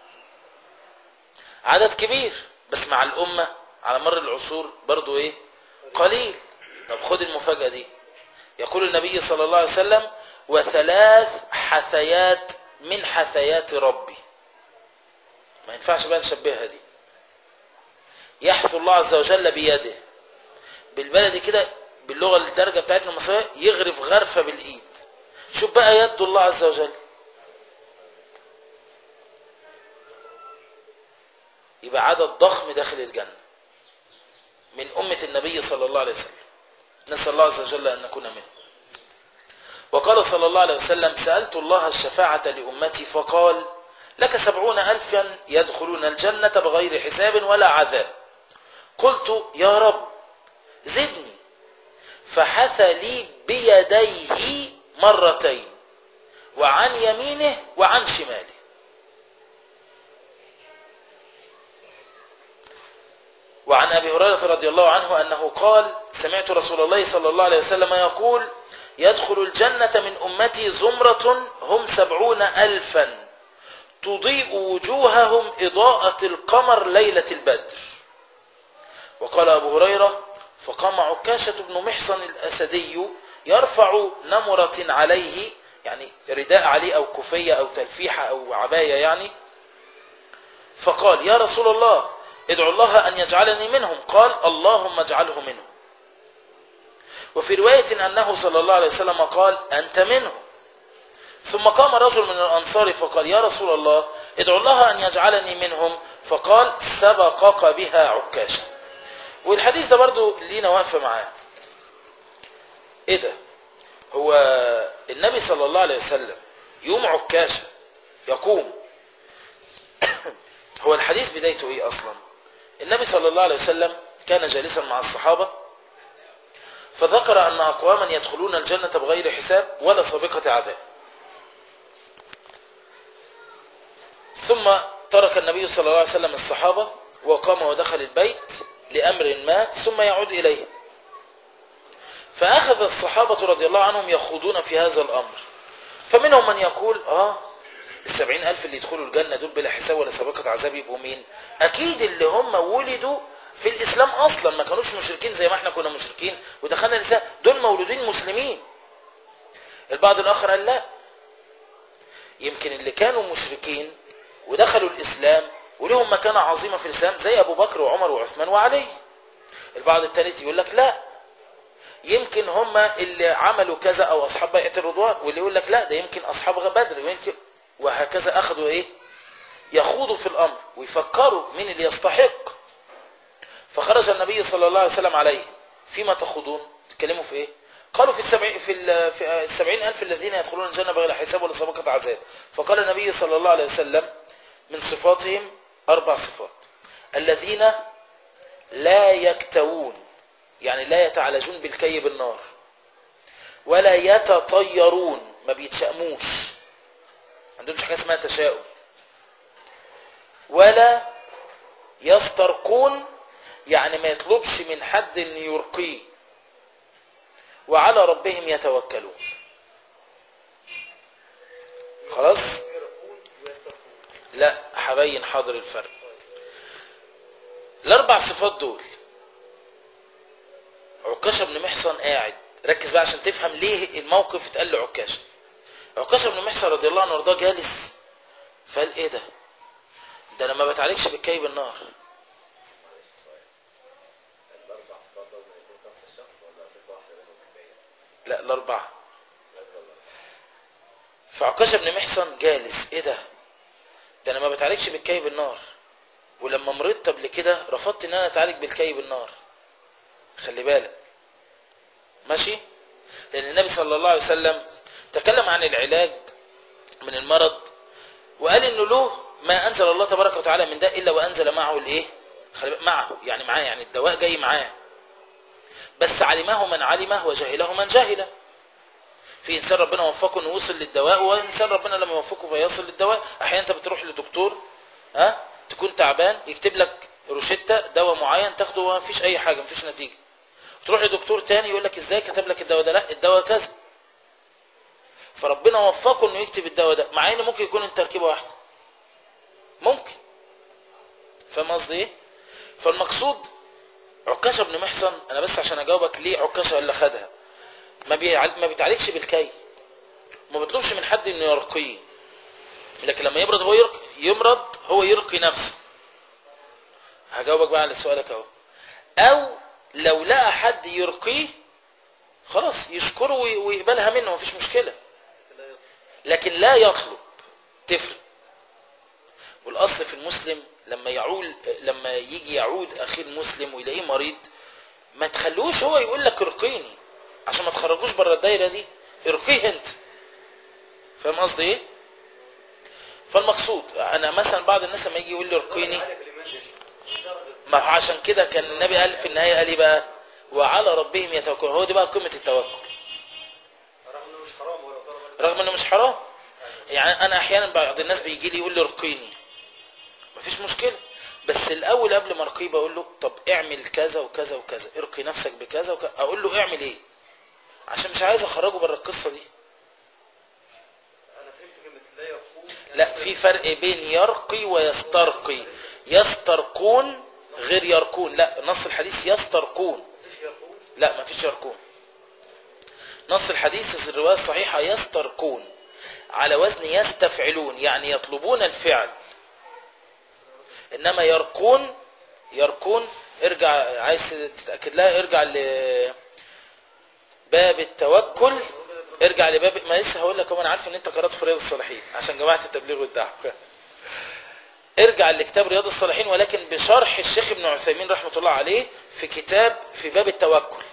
عدد كبير، بس مع الأمة على مر العصور برضو ايه؟ قليل. طب خد المفاجأة دي، يقول النبي صلى الله عليه وسلم وثلاث حثيات من حثيات ربي. ما ينفعش بقى نشبهها دي. يحث الله عز وجل بيده، بالبلد كده باللغة الدرجة بتاعتنا المصرية، يغرف غرفة بالإيد. شوف بقى يد الله عز وجل، يبقى عدد ضخم داخل الجنة من أمة النبي صلى الله عليه وسلم. نسأل الله عز وجل أن نكون منه. وقال صلى الله عليه وسلم سألت الله الشفاعة لأمتي فقال لك 70,000 يدخلون الجنة بغير حساب ولا عذاب. قلت يا رب زدني، فحثى لي بيديه مرتين وعن يمينه وعن شماله. وعن أبي هريرة رضي الله عنه أنه قال سمعت رسول الله صلى الله عليه وسلم يقول يدخل الجنة من أمتي زمرة هم 70,000 تضيء وجوههم إضاءة القمر ليلة البدر. وقال أبو هريرة فقام عكاشة بن محصن الأسدي يرفع نمرة عليه، يعني رداء عليه أو كفية أو تلفيحة أو عباية يعني، فقال يا رسول الله ادعو الله أن يجعلني منهم. قال اللهم اجعله منهم. وفي رواية أنه صلى الله عليه وسلم قال أنت منهم. ثم قام رجل من الأنصار فقال يا رسول الله ادعو الله أن يجعلني منهم، فقال سبقك بها عكاشة. والحديث ده برضو لينا واقفة معاه. ايه ده؟ هو النبي صلى الله عليه وسلم يوم عكاشة يقوم هو الحديث بدايته ايه اصلا؟ النبي صلى الله عليه وسلم كان جالسا مع الصحابة، فذكر ان اقواما يدخلون الجنة بغير حساب ولا سابقة عذاب. ثم ترك النبي صلى الله عليه وسلم الصحابة وقام ودخل البيت لأمر ما ثم يعود إليه. فأخذ الصحابة رضي الله عنهم يخوضون في هذا الأمر، فمنهم من يقول 70,000 اللي يدخلوا الجنة دول بلا حساب ولا سابقة عذاب يبقوا مين؟ أكيد اللي هم ولدوا في الإسلام أصلا، ما كانوش مشركين زي ما احنا كنا مشركين ودخلنا الإسلام، دول مولودين مسلمين. البعض الآخر قال لا، يمكن اللي كانوا مشركين ودخلوا الإسلام ولهم مكانة عظيمة في الإسلام زي أبو بكر وعمر وعثمان وعلي. البعض الثالث يقول لك لا، يمكن هم اللي عملوا كذا أو أصحاب بيعة الرضوان، واللي يقول لك لا ده يمكن أصحاب بدر، ويمكن وهكذا. أخذوا إيه؟ يخوضوا في الأمر ويفكروا مين اللي يستحق. فخرج النبي صلى الله عليه وسلم عليه: فيما تخوضون؟ تتكلموا في إيه؟ قالوا في 70,000 الذين يدخلون الجنة بغير حساب ولا سابقة عذاب. فقال النبي صلى الله عليه وسلم: من صفاتهم 4 صفات: الذين لا يكتوون، يعني لا يتعالجون بالكي بالنار، ولا يتطيرون، ما بيتشأموش، عندهمش حاجة اسمها تشاؤم، ولا يسترقون، يعني ما يطلبش من حد ان يرقيه، وعلى ربهم يتوكلون. خلاص؟ لا، هبين حاضر الفرق. ال4 صفات دول عكاشة بن محصن قاعد، ركز بقى عشان تفهم ليه الموقف اتقال له عكاشة. عكاشة بن محصن رضي الله عنه وارضاه جالس، فقال ايه ده؟ ده انا ما بتعالجش بالكي بالنار. لا، ال4. فعكاشة بن محصن جالس، ايه ده انا ما بتعالجش بالكي بالنار، ولما مرضت قبل كده رفضت ان انا اتعالج بالكي بالنار. خلي بالك ماشي، لان النبي صلى الله عليه وسلم تكلم عن العلاج من المرض، وقال انه له ما انزل الله تبارك وتعالى من داء الا وانزل معه الايه؟ معه، يعني معاه، يعني الدواء جاي معاه، بس علمه من علمه وجهله من جهله. في انسان ربنا وفقه انه يوصل للدواء، وانسان ربنا لم يوفقه فيصل للدواء. احيانا انت بتروح لدكتور تكون تعبان يكتب لك روشتة دواء معين تاخده وما فيش اي حاجه، ما فيش نتيجه. تروح لدكتور تاني يقول لك ازاي كتب لك الدواء ده؟ لا، الدواء كذا. فربنا وفقه انه يكتب الدواء ده، مع ان ممكن يكون التركيبه واحده، ممكن. فاهم قصدي ايه؟ فالمقصود عكاشة بن محصن، انا بس عشان اجاوبك ليه عكاشة اللي خدها، ما بيتعالجش بالكي، ما بيطلبش من حد انه يرقيه، لكن لما يمرض هو يرقي نفسه. هجاوبك بقى على سؤالك اهو. او لو لقى حد يرقيه خلاص يشكره ويقبلها منه، مفيش مشكلة، لكن لا يطلب. تفرق. والاصل في المسلم لما يجي يعود اخي المسلم ويلاقيه مريض، ما تخلوش هو يقول لك ارقيني، عشان ما تخرجوش بره الدايره دي، ارقيه انت. فاهم قصدي ايه؟ فالمقصود انا مثلا بعض الناس لما يجي يقول لي ارقيني، ما عشان كده كان النبي قال في النهايه قال ايه بقى؟ وعلى ربهم يتوكلون. هو دي بقى قمه التوكل، رغم انه مش حرام. يعني انا احيانا بعض الناس بيجي لي يقول لي ارقيني، مفيش مشكله، بس الاول قبل ما ارقيه بقول له طب اعمل كذا وكذا وكذا، ارقي نفسك بكذا وكذا، اقول له اعمل ايه، عشان مش عايز اخرجه بره القصه دي. انا فهمت كلمه لا يرقون. لا، في فرق بين يرقي ويسترقي. يسترقون غير يرقون. لا، نص الحديث يسترقون. لا، ما فيش يرقون. نص الحديث في الروايه الصحيحه يسترقون على وزن يستفعلون، يعني يطلبون الفعل. انما يرقون ارجع، عايز تتاكد لها ارجع لباب التوكل، ارجع لباب، ما لسه هقول لك، انا عارف ان انت قرات في رياض الصالحين عشان جماعه التبليغ والدعوه. ارجع لكتاب رياض الصالحين، ولكن بشرح الشيخ ابن عثيمين رحمة الله عليه في كتاب في باب التوكل.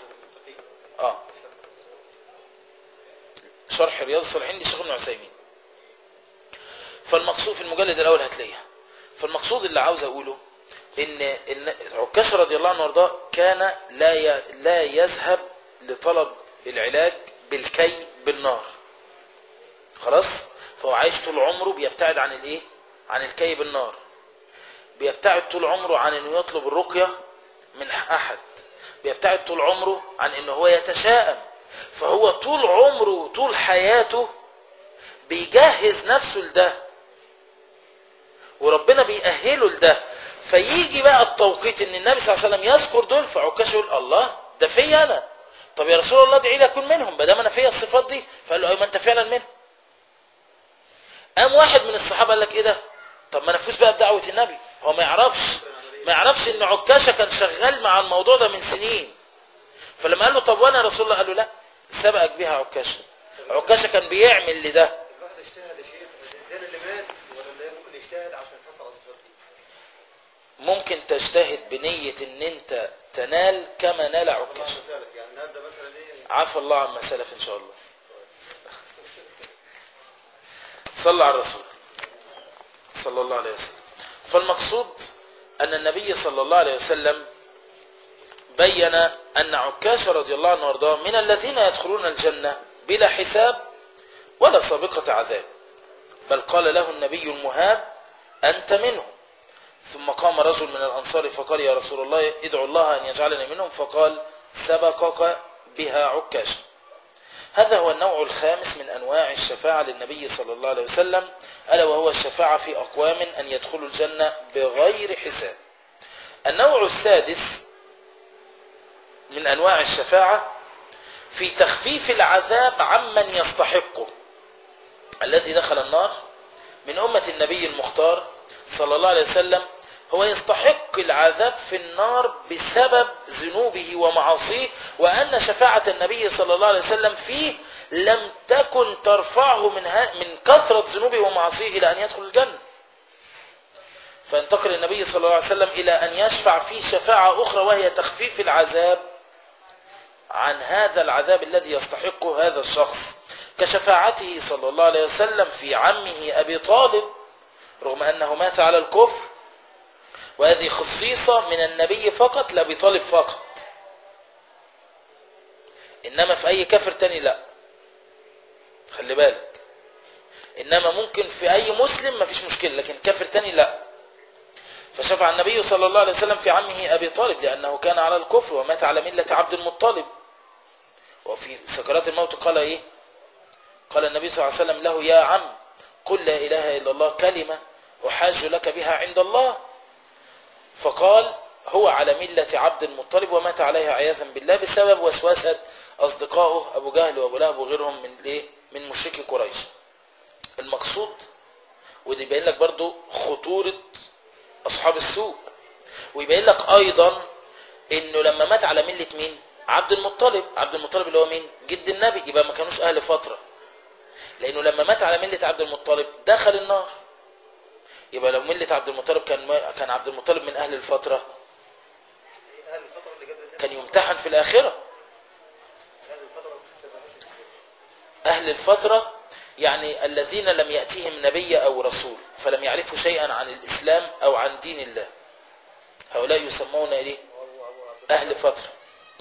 شرح رياض الصالحين للشيخ ابن عثيمين. فالمقصود في المجلد الاول هتلاقيها. فالمقصود اللي عاوز اقوله ان عكاشة رضي الله عنه وارضاه كان لا يذهب لطلب العلاج بالكي بالنار. خلاص. فهو عايش طول عمره بيبتعد عن الايه؟ عن الكي بالنار. بيبتعد طول عمره عن انه يطلب الرقية من احد. بيبتعد طول عمره عن انه هو يتشائم. فهو طول عمره طول حياته بيجهز نفسه لده، وربنا بيأهله لده. فيجي بقى التوقيت ان النبي صلى الله عليه وسلم يذكر دول، فعكاش يقول الله ده فيا انا. طب يا رسول الله ادعي لي اكون منهم ما دام انا فيا الصفات دي. فقال له ايوه ما انت فعلا منهم. قام واحد من الصحابه قال لك ايه ده؟ طب ما نفوز بقى بدعوه النبي. هو ما يعرفش ان عكاشه كان شغال مع الموضوع ده من سنين. فلما قال له طب وانا يا رسول الله، قال له لا سبقك بيها عكاشه. عكاشه كان بيعمل لده. الواحد اجتهد يا شيخ الانسان اللي مات ولا ممكن يجتهد عشان حصل على الصفات دي؟ ممكن تجتهد بنيه ان انت تنال كما نال عكاشه. يعني النهارده مثلا ايه؟ عفى الله عما سلف ان شاء الله. صلى على الرسول صلى الله عليه وسلم. فالمقصود أن النبي صلى الله عليه وسلم بين أن عكاشة رضي الله عنه وارضاه من الذين يدخلون الجنة بلا حساب ولا سابقة عذاب، بل قال له النبي المهاب أنت منهم. ثم قام رجل من الأنصار فقال يا رسول الله ادعو الله أن يجعلني منهم، فقال سبقك بها عكاشة. هذا هو النوع الخامس من أنواع الشفاعة للنبي صلى الله عليه وسلم، ألا وهو الشفاعة في أقوام أن يدخلوا الجنة بغير حساب. النوع السادس من أنواع الشفاعة في تخفيف العذاب عمن يستحقه. الذي دخل النار من أمة النبي المختار صلى الله عليه وسلم هو يستحق العذاب في النار بسبب ذنوبه ومعاصيه، وأن شفاعة النبي صلى الله عليه وسلم فيه لم تكن ترفعه من كثرة ذنوبه ومعاصيه إلى أن يدخل الجنة. فانتقل النبي صلى الله عليه وسلم إلى أن يشفع فيه شفاعة أخرى، وهي تخفيف العذاب عن هذا العذاب الذي يستحقه هذا الشخص، كشفاعته صلى الله عليه وسلم في عمه أبي طالب رغم أنه مات على الكفر، وهذه خصيصة من النبي فقط لأبي طالب فقط، إنما في أي كافر تاني لا، خلي بالك. إنما ممكن في أي مسلم ما فيش مشكلة، لكن كافر تاني لا. فشفع النبي صلى الله عليه وسلم في عمه أبي طالب لأنه كان على الكفر ومات على ملة عبد المطلب. وفي سكرات الموت قال إيه؟ قال النبي صلى الله عليه وسلم له يا عم قل لا إله إلا الله كلمة أحاج لك بها عند الله. فقال هو على ملة عبد المطلب ومات عليها عياذا بالله بسبب وسوسة أصدقائه أبو جهل وأبو لهب وغيرهم من مشركي قريش. المقصود ودي يبين لك برضو خطورة أصحاب السوء، ويبين لك أيضا إنه لما مات على ملة مين؟ عبد المطلب. عبد المطلب اللي هو مين؟ جد النبي. يبقى ما كانوش أهل فترة، لأنه لما مات على ملة عبد المطلب دخل النار. يبقى لو ملة عبد المطلب كان عبد المطلب من أهل الفترة كان يمتحن في الآخرة. أهل الفترة يعني الذين لم يأتيهم نبي أو رسول فلم يعرفوا شيئا عن الإسلام أو عن دين الله، هؤلاء يسمون إيه؟ أهل فترة.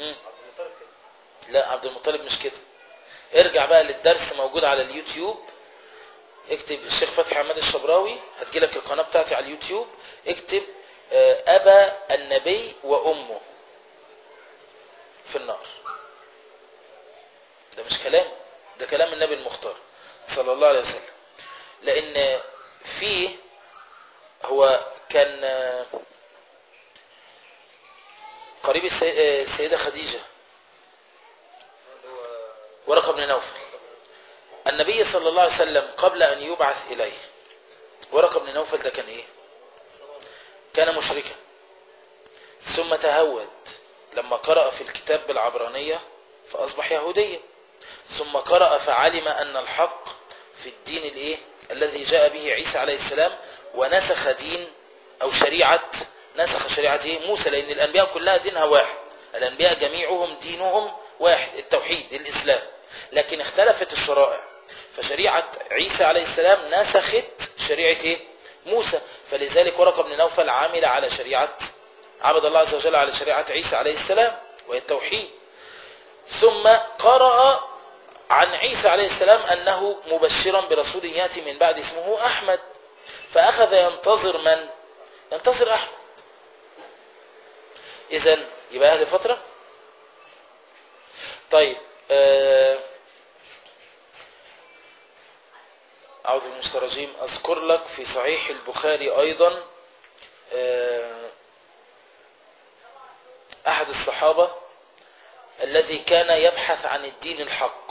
لا عبد المطلب مش كده. ارجع بقى للدرس موجود على اليوتيوب، اكتب الشيخ فتحي حماد الشبراوي هتجيلك القناة بتاعتي على اليوتيوب، اكتب أبا النبي وأمه في النار. ده مش كلام، ده كلام النبي المختار صلى الله عليه وسلم. لأن فيه هو كان قريب السيدة خديجة ورقة بن نوفل. النبي صلى الله عليه وسلم قبل أن يبعث إليه، ورقة بن نوفل ده كان إيه؟ كان مشركا، ثم تهود لما قرأ في الكتاب بالعبرانية فأصبح يهوديا، ثم قرأ فعلم أن الحق في الدين الإيه؟ الذي جاء به عيسى عليه السلام، ونسخ دين أو شريعة، نسخ شريعة موسى، لأن الأنبياء كلها دينها واحد، الأنبياء جميعهم دينهم واحد، التوحيد، الإسلام، لكن اختلفت الشرائع. فشريعة عيسى عليه السلام نسخت شريعة موسى، فلذلك ورقة بن نوفل عامل على شريعة، عبد الله عز وجل على شريعة عيسى عليه السلام وهي التوحيد. ثم قرأ عن عيسى عليه السلام أنه مبشرا برسول يأتي من بعد اسمه أحمد، فأخذ ينتظر من؟ ينتظر أحمد. إذن يبقى أهل فترة. طيب أعوذ بالله من الشيطان الرجيم. أذكر لك في صحيح البخاري أيضا أحد الصحابة الذي كان يبحث عن الدين الحق.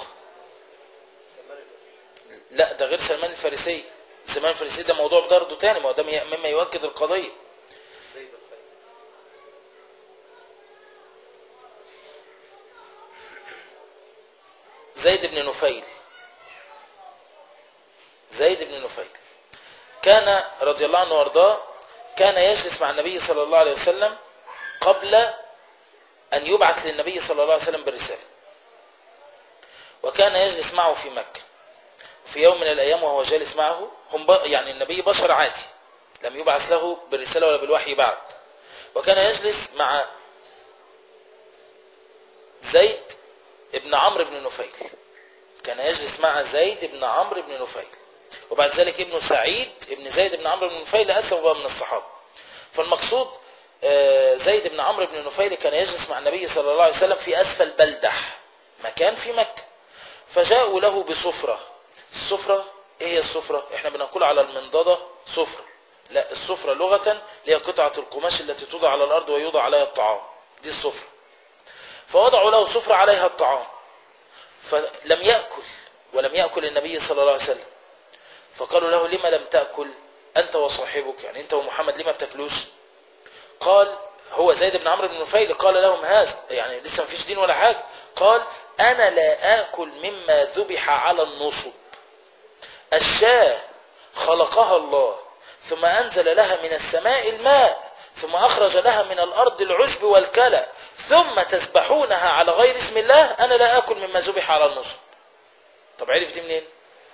لا ده غير سلمان الفارسي. سلمان الفارسي ده موضوع برضه تاني، ما هو ده مما يؤكد القضية. زيد بن نفيل. زيد بن نفيل كان رضي الله عنه وارضاه كان يجلس مع النبي صلى الله عليه وسلم قبل أن يبعث للنبي صلى الله عليه وسلم بالرسالة، وكان يجلس معه في مكة. في يوم من الأيام وهو جالس معه، يعني النبي بشر عادي لم يبعث له بالرسالة ولا بالوحي بعد، وكان يجلس مع زيد بن عمرو بن نفيل. كان يجلس مع زيد بن عمرو بن نفيل، وبعد ذلك ابن سعيد ابن زيد بن عمرو بن نفيل أسلم من الصحابة. فالمقصود زيد بن عمرو بن نفيل كان يجلس مع النبي صلى الله عليه وسلم في أسفل بلدح، مكان في مكة. فجاءوا له بصفرة. الصفرة ايه هي الصفرة؟ احنا بنقول على المنضدة صفرة، لا الصفرة لغة هي قطعة القماش التي توضع على الأرض ويوضع عليها الطعام، دي الصفرة. فوضعوا له صفرة عليها الطعام، فلم يأكل ولم يأكل النبي صلى الله عليه وسلم. فقالوا له لما لم تأكل أنت وصاحبك، يعني أنت ومحمد لما بتاكلوش؟ قال هو زيد بن عمرو بن نفيل قال لهم هذا، يعني لسه ما فيش دين ولا حاجة. قال أنا لا آكل مما ذبح على النصب. الشاة خلقها الله ثم أنزل لها من السماء الماء ثم أخرج لها من الأرض العشب والكلى ثم تذبحونها على غير اسم الله، أنا لا آكل مما ذبح على النصب. طب عرف دي منين؟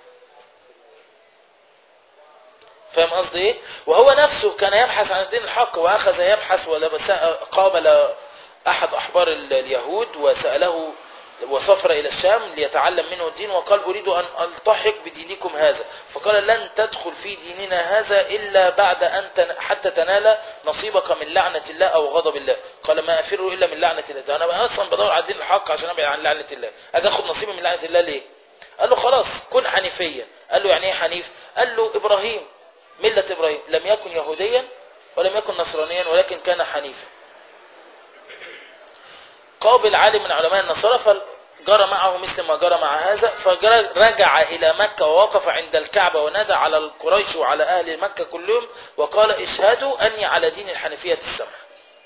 فاهم قصدي ايه؟ وهو نفسه كان يبحث عن الدين الحق، واخذ يبحث قابل احد احبار اليهود وسأله وسافر الى الشام ليتعلم منه الدين، وقال اريد ان التحق بدينكم هذا. فقال لن تدخل في ديننا هذا الا بعد ان حتى تنال نصيبك من لعنة الله او غضب الله. قال ما افر الا من لعنة الله، ده انا اصلا بدور على الدين الحق عشان ابعد عن لعنة الله، اجي اخد نصيبي من لعنة الله ليه؟ قال له خلاص كن حنيفيا. قال له يعني ايه حنيف؟ قال له ابراهيم ملة إبراهيم لم يكن يهوديا ولم يكن نصرانيا ولكن كان حنيفا. قابل عالم من علماء النصارى فجرى معه مثل ما جرى مع هذا، فرجع إلى مكة ووقف عند الكعبة ونادى على القريش وعلى أهل مكة كلهم وقال اشهدوا أني على دين الحنيفية السمح.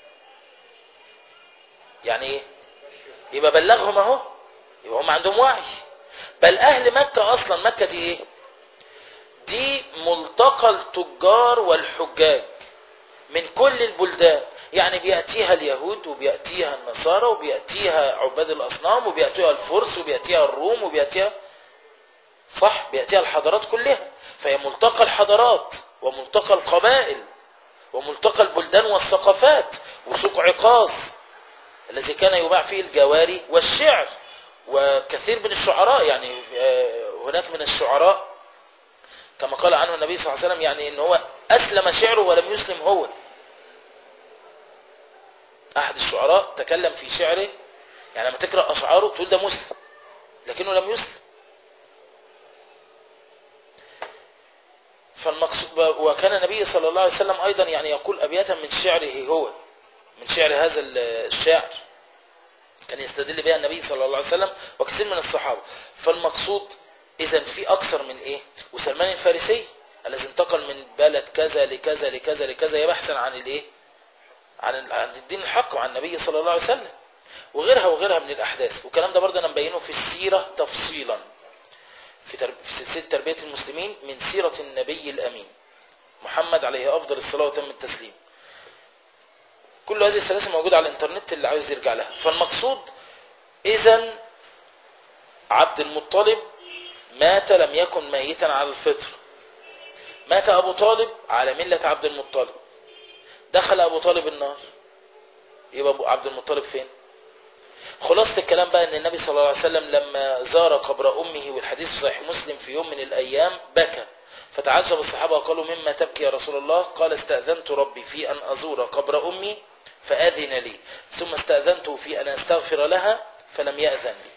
يعني إيه؟ يبقى بلغهم أهو، يبقى هم عندهم وعي. بل أهل مكة أصلا، مكة دي إيه؟ دي ملتقى التجار والحجاج من كل البلدان، يعني بيأتيها اليهود وبيأتيها النصارى وبيأتيها عباد الأصنام وبيأتيها الفرس وبيأتيها الروم وبيأتيها صح، بيأتيها الحضارات كلها. فهي ملتقى الحضارات وملتقى القبائل وملتقى البلدان والثقافات. وسوق عكاظ الذي كان يباع فيه الجواري والشعر، وكثير من الشعراء، يعني هناك من الشعراء كما قال عنه النبي صلى الله عليه وسلم يعني ان هو اسلم شعره ولم يسلم هو. احد الشعراء تكلم في شعره، يعني لما تقرأ اشعاره تقول ده مسلم لكنه لم يسلم. فالمقصود، وكان النبي صلى الله عليه وسلم ايضا يعني يقول ابياتا من شعره هو، من شعر هذا الشاعر كان يستدل بها النبي صلى الله عليه وسلم وكثير من الصحابة. فالمقصود اذا في اكثر من ايه. وسلمان الفارسي الذي انتقل من بلد كذا لكذا لكذا لكذا يبحث عن الايه، عن الدين الحق وعن النبي صلى الله عليه وسلم، وغيرها وغيرها من الاحداث. والكلام ده برضه انا مبينه في السيرة تفصيلا في سلسلة تربية المسلمين من سيرة النبي الامين. محمد عليه أفضل الصلاة وتم التسليم. كل هذه السلاسل موجودة على الانترنت اللي عاوز يرجع لها. فالمقصود إذن عبد المطلب مات لم يكن ميتا على الفطر. مات أبو طالب على ملة عبد المطلب. دخل أبو طالب النار، يبقى عبد المطلب فين؟ خلاصة الكلام بقى ان النبي صلى الله عليه وسلم لما زار قبر أمه، والحديث في صحيح مسلم، في يوم من الأيام بكى، فتعجب الصحابة وقالوا مما تبكي يا رسول الله؟ قال استأذنت ربي في أن أزور قبر أمي فأذن لي، ثم استأذنته في أن أستغفر لها فلم يأذن لي.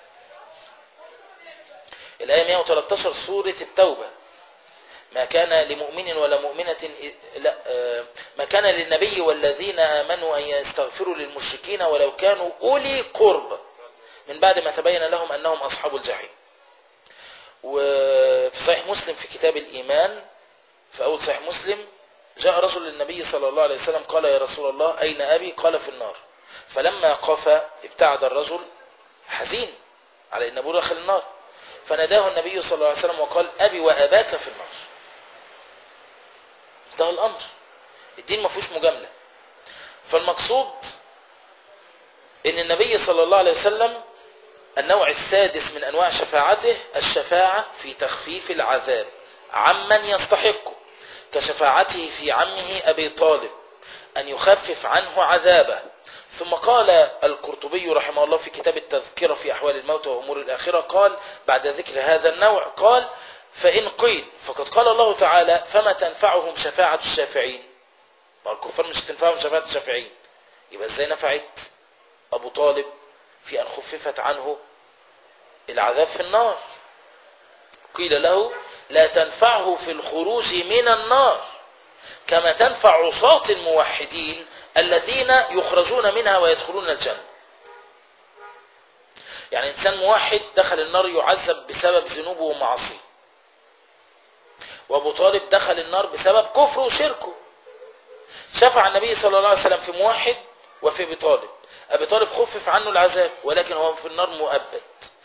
الآية 113 سورة التوبة. ما كان لمؤمن ولا مؤمنة ما كان للنبي والذين آمنوا أن يستغفروا للمشركين ولو كانوا أولي قرب من بعد ما تبين لهم أنهم أصحاب الجحيم. وفي صحيح مسلم في كتاب الإيمان في أول صحيح مسلم جاء رجل للنبي صلى الله عليه وسلم قال يا رسول الله أين أبي؟ قال في النار. فلما قفى ابتعد الرجل حزين على أن أبوه دخل النار، فناداه النبي صلى الله عليه وسلم وقال أبي وأباك في النار. انتهى الأمر. الدين ما فيهوش مجاملة. فالمقصود ان النبي صلى الله عليه وسلم النوع السادس من أنواع شفاعته الشفاعة في تخفيف العذاب عمن يستحقه، كشفاعته في عمه أبي طالب أن يخفف عنه عذابه. ثم قال القرطبي رحمه الله في كتاب التذكرة في أحوال الموت وأمور الآخرة، قال بعد ذكر هذا النوع قال فإن قيل فقد قال الله تعالى فما تنفعهم شفاعة الشافعين. ما الكفار مش تنفعهم شفاعة الشافعين، يبقى ازاي نفعت أبو طالب في أن خففت عنه العذاب في النار؟ قيل له لا تنفعه في الخروج من النار كما تنفع عصاة الموحدين الذين يخرجون منها ويدخلون الجنة. يعني إنسان موحد دخل النار يعذب بسبب ذنوبه ومعاصيه، وأبو طالب دخل النار بسبب كفره وشركه. شفع النبي صلى الله عليه وسلم في موحد وفي أبي طالب. أبي طالب خفف عنه العذاب ولكن هو في النار مؤبد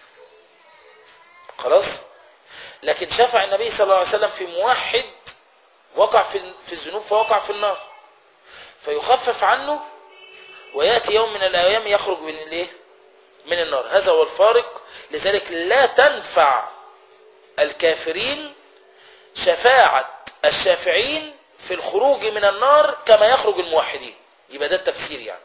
خلاص. لكن شفع النبي صلى الله عليه وسلم في موحد وقع في الذنوب فوقع في النار، فيخفف عنه ويأتي يوم من الأيام يخرج من النار. هذا هو الفارق. لذلك لا تنفع الكافرين شفاعة الشافعين في الخروج من النار كما يخرج الموحدين. يبقى ده التفسير يعني.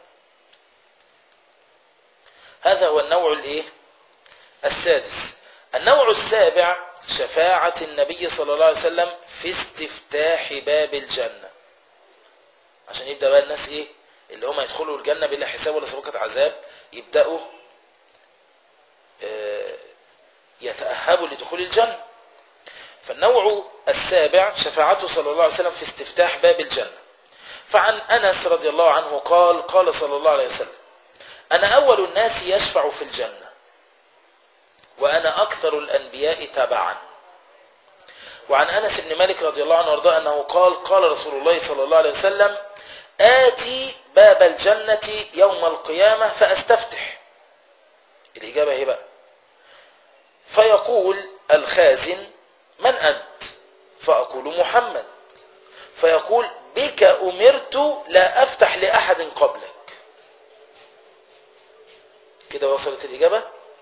هذا هو النوع السادس. النوع السابع شفاعة النبي صلى الله عليه وسلم في استفتاح باب الجنة، عشان يبدأ بقى الناس اللي هم يدخلوا الجنة بلا حساب ولا سابقة عذاب يبدأوا يتأهبوا لدخول الجنة. فالنوع السابع شفاعته صلى الله عليه وسلم في استفتاح باب الجنة. فعن أنس رضي الله عنه قال صلى الله عليه وسلم أنا أول الناس يشفع في الجنة وأنا أكثر الأنبياء تبعا. وعن أنس بن مالك رضي الله عنه وارضاه أنه قال رسول الله صلى الله عليه وسلم آتي باب الجنة يوم القيامة فأستفتح. الإجابة هي بقى فيقول الخازن من أنت؟ فأقول محمد. فيقول بك أمرت لا أفتح لأحد قبلك. كده وصلت الإجابة.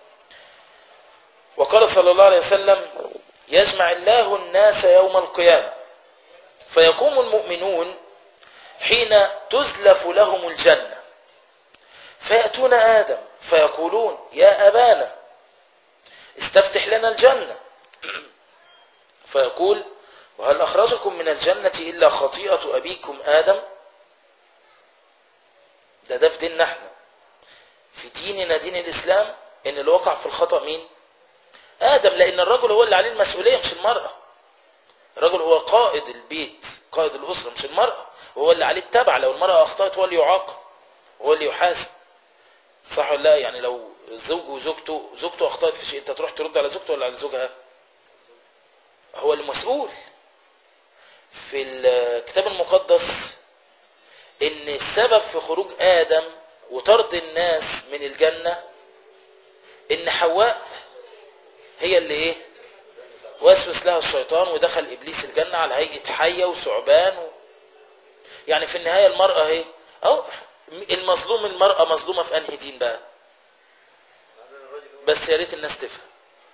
وقال صلى الله عليه وسلم يجمع الله الناس يوم القيامة فيقوم المؤمنون حين تزلف لهم الجنة فيأتون آدم فيقولون يا أبانا استفتح لنا الجنة. فيقول وهل أخرجكم من الجنة إلا خطيئة أبيكم آدم؟ ده في ديننا احنا. في ديننا دين الإسلام إن اللي وقع في الخطأ مين؟ آدم، لأن الرجل هو اللي عليه المسؤولية مش المرأة. الرجل هو قائد البيت قائد الأسرة مش المرأة، وهو اللي عليه التبع. لو المرأة أخطأت هو اللي يعاقب وهو اللي يحاسب، صح ولا لا؟ يعني لو الزوج وزوجته أخطأت في شيء، أنت تروح ترد على زوجته ولا على زوجها؟ هو المسؤول. في الكتاب المقدس إن السبب في خروج آدم وطرد الناس من الجنة إن حواء هي اللي وسوس لها الشيطان ودخل إبليس الجنة على هيئة حية وثعبان يعني في النهاية المرأة هي أو المظلوم، المرأة مظلومة في أنهي دين بقى؟ بس يا ريت الناس تفهم.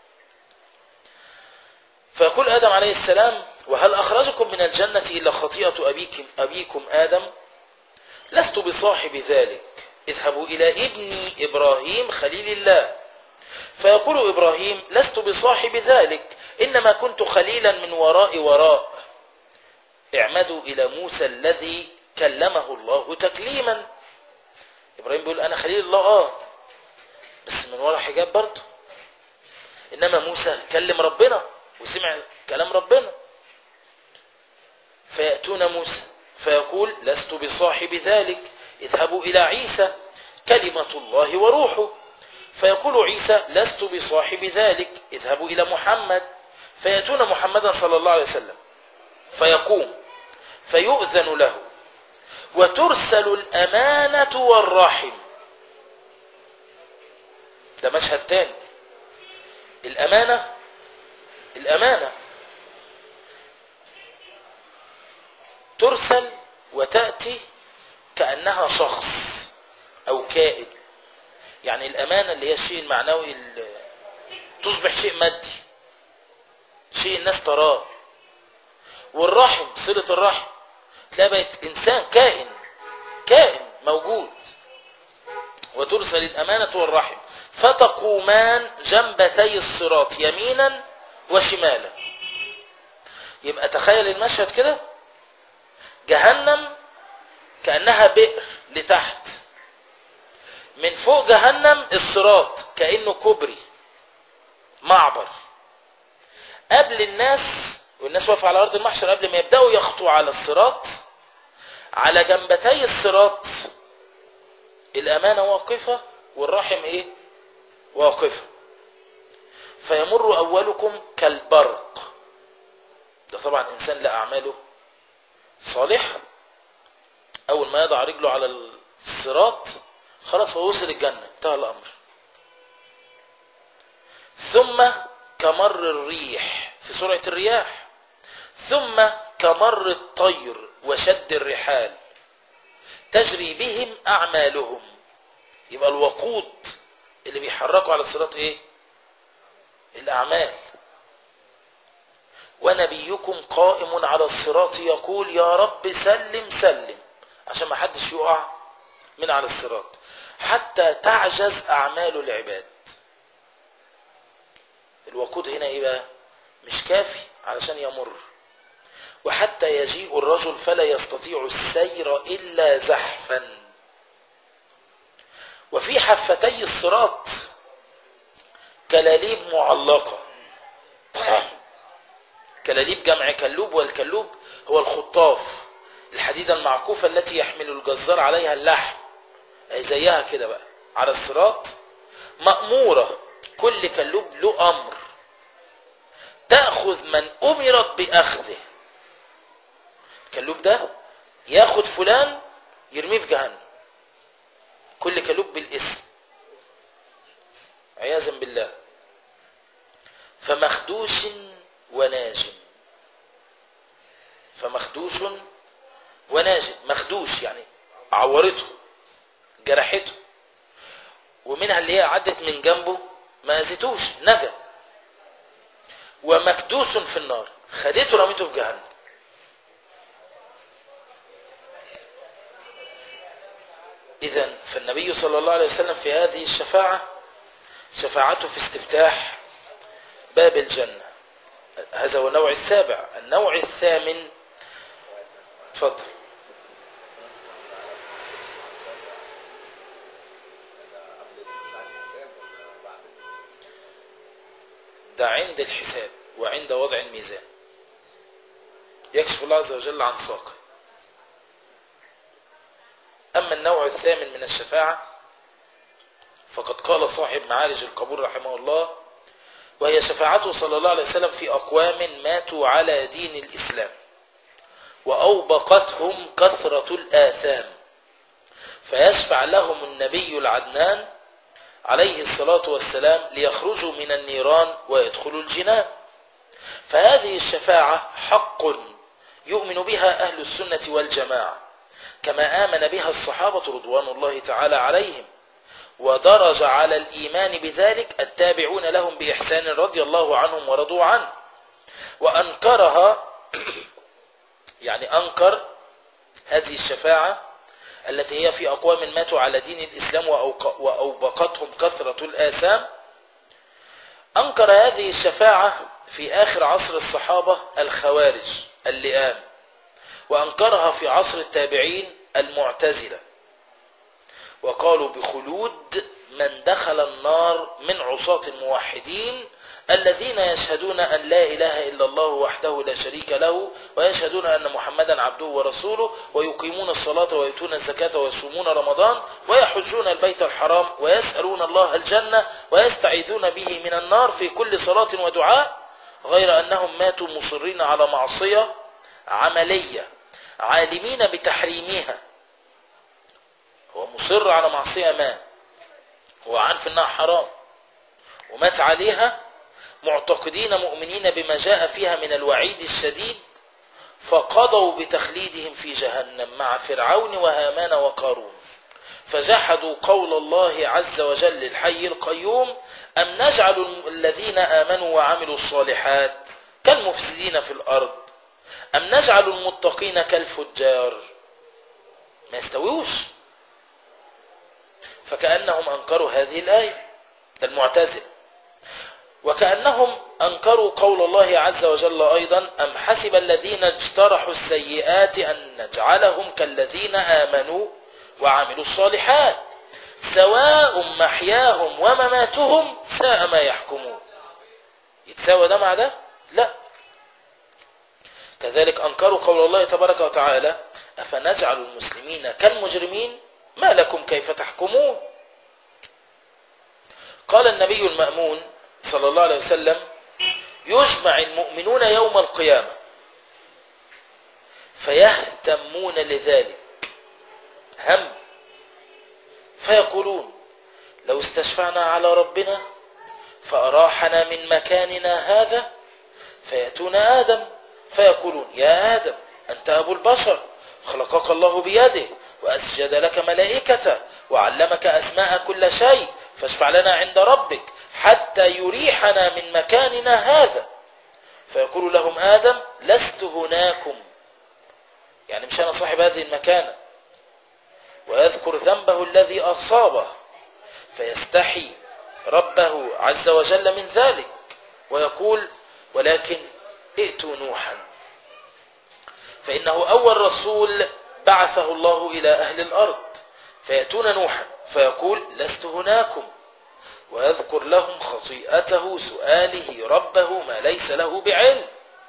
فيقول آدم عليه السلام: وهل أخرجكم من الجنة إلا خطيئة أبيكم آدم؟ لست بصاحب ذلك، اذهبوا إلى ابني إبراهيم خليل الله. فيقول إبراهيم: لست بصاحب ذلك، إنما كنت خليلا من وراء. اعمدوا إلى موسى الذي كلمه الله تكليما. إبراهيم بيقول أنا خليل الله بس من وراء حجاب برضه، إنما موسى كلم ربنا وسمع كلام ربنا. فيأتون موسى فيقول: لست بصاحب ذلك، اذهبوا إلى عيسى كلمة الله وروحه. فيقول عيسى: لست بصاحب ذلك، اذهبوا إلى محمد. فيأتون محمدا صلى الله عليه وسلم فيقوم فيؤذن له وترسل الأمانة والرحم. ده مشهد تاني. الأمانة ترسل وتأتي كأنها شخص أو كائن. يعني الأمانة اللي هي الشيء المعنوي اللي تصبح شيء مادي، شيء الناس تراه. والرحم صلة الرحم تلاقي بقت إنسان كائن موجود. وترسل الأمانة والرحم فتقومان جنبتي الصراط يمينا وشمالا. يبقى تخيل المشهد كده، جهنم كأنها بئر لتحت، من فوق جهنم الصراط كأنه كوبري معبر. قبل الناس، والناس واقفة على أرض المحشر، قبل ما يبدأوا يخطوا على الصراط، على جنبتي الصراط الأمانة واقفة والرحم واقفة. فيمر أولكم كالبرق. ده طبعا إنسان لا أعماله صالحة، أول ما يضع رجله على الصراط خلاص هو وصل الجنة، انتهى الأمر. ثم كمر الريح في سرعة الرياح، ثم كمر الطير وشد الرحال تجري بهم أعمالهم. يبقى الوقود اللي بيحركوا على الصراط الأعمال. ونبيكم قائم على الصراط يقول: يا رب سلم سلم، عشان ما حدش يقع من على الصراط حتى تعجز أعمال العباد. الوقود هنا بقى مش كافي علشان يمر، وحتى يجيء الرجل فلا يستطيع السير إلا زحفا. وفي حفتي الصراط كلاليب معلقة. كلاليب جمع كلوب، والكلوب هو الخطاف، الحديدة المعكوفة التي يحمل الجزار عليها اللحم، أي زيها كده بقى على الصراط مأمورة. كل كلوب له أمر، تأخذ من أمرت بأخذه. الكلوب ده ياخد فلان يرميه في جهنم، كل كلوب بالاسم عياذا بالله. فمخدوش وناجم. فمخدوش وناجم. مخدوش يعني عورته جرحته، ومنها اللي هي عدت من جنبه ما اذيتوش نجا. ومكدوس في النار، خدته رميته في جهنم. إذن فالنبي صلى الله عليه وسلم في هذه الشفاعة، شفاعته في استفتاح باب الجنة. هذا هو النوع السابع. النوع الثامن، تفضل. ده عند الحساب وعند وضع الميزان، يكشف الله عز وجل عن ساقه. أما النوع الثامن من الشفاعة فقد قال صاحب معارج القبول رحمه الله: وهي شفاعته صلى الله عليه وسلم في أقوام ماتوا على دين الإسلام وأوبقتهم كثرة الآثام، فيشفع لهم النبي العدنان عليه الصلاة والسلام ليخرجوا من النيران ويدخلوا الجنان. فهذه الشفاعة حق يؤمن بها أهل السنة والجماعة، كما آمن بها الصحابة رضوان الله تعالى عليهم، ودرج على الإيمان بذلك التابعون لهم بإحسان رضي الله عنهم ورضوا عنه. وأنكرها يعني أنكر هذه الشفاعة التي هي في أقوام ماتوا على دين الإسلام وأوبقتهم كثرة الآثام، أنكر هذه الشفاعة في آخر عصر الصحابة الخوارج اللئام، وأنكرها في عصر التابعين المعتزلة، وقالوا بخلود من دخل النار من عصاة الموحدين الذين يشهدون أن لا إله إلا الله وحده لا شريك له، ويشهدون أن محمدا عبده ورسوله، ويقيمون الصلاة ويؤتون الزكاة ويصومون رمضان ويحجون البيت الحرام ويسألون الله الجنة ويستعيذون به من النار في كل صلاة ودعاء، غير أنهم ماتوا مصرين على معصية عملية عالمين بتحريمها. هو مصر على معصية ما، هو عارف أنها حرام ومات عليها، معتقدين مؤمنين بما جاء فيها من الوعيد الشديد، فقضوا بتخليدهم في جهنم مع فرعون وهامان وقارون، فجحدوا قول الله عز وجل الحي القيوم أم نجعل الذين آمنوا وعملوا الصالحات كالمفسدين في الأرض أم نجعل المتقين كالفجار. ما يستويوش. فكأنهم أنكروا هذه الآية المعتزلة، وكأنهم أنكروا قول الله عز وجل أيضا أم حسب الذين اجترحوا السيئات أن نجعلهم كالذين آمنوا وعملوا الصالحات سواء محياهم ومماتهم ساء ما يحكمون. يتساوى ده مع ده؟ لا. كذلك أنكروا قول الله تبارك وتعالى أفنجعل المسلمين كالمجرمين ما لكم كيف تحكمون. قال النبي المأمون صلى الله عليه وسلم يجمع المؤمنون يوم القيامة فيهتمون لذلك هم، فيقولون لو استشفعنا على ربنا فأراحنا من مكاننا هذا، فيأتون آدم فيقولون يا آدم أنت أبو البشر، خلقك الله بيده وأسجد لك ملائكته وعلمك أسماء كل شيء، فاشفع لنا عند ربك حتى يريحنا من مكاننا هذا. فيقول لهم آدم لست هناكم، يعني مش أنا صاحب هذه المكانة، ويذكر ذنبه الذي أصابه فيستحي ربه عز وجل من ذلك ويقول ولكن ائتوا نوحا فإنه أول رسول بعثه الله إلى أهل الأرض، فيأتون نوحا فيقول لست هناكم، ويذكر لهم خطيئته سؤاله ربه ما ليس له بعلم.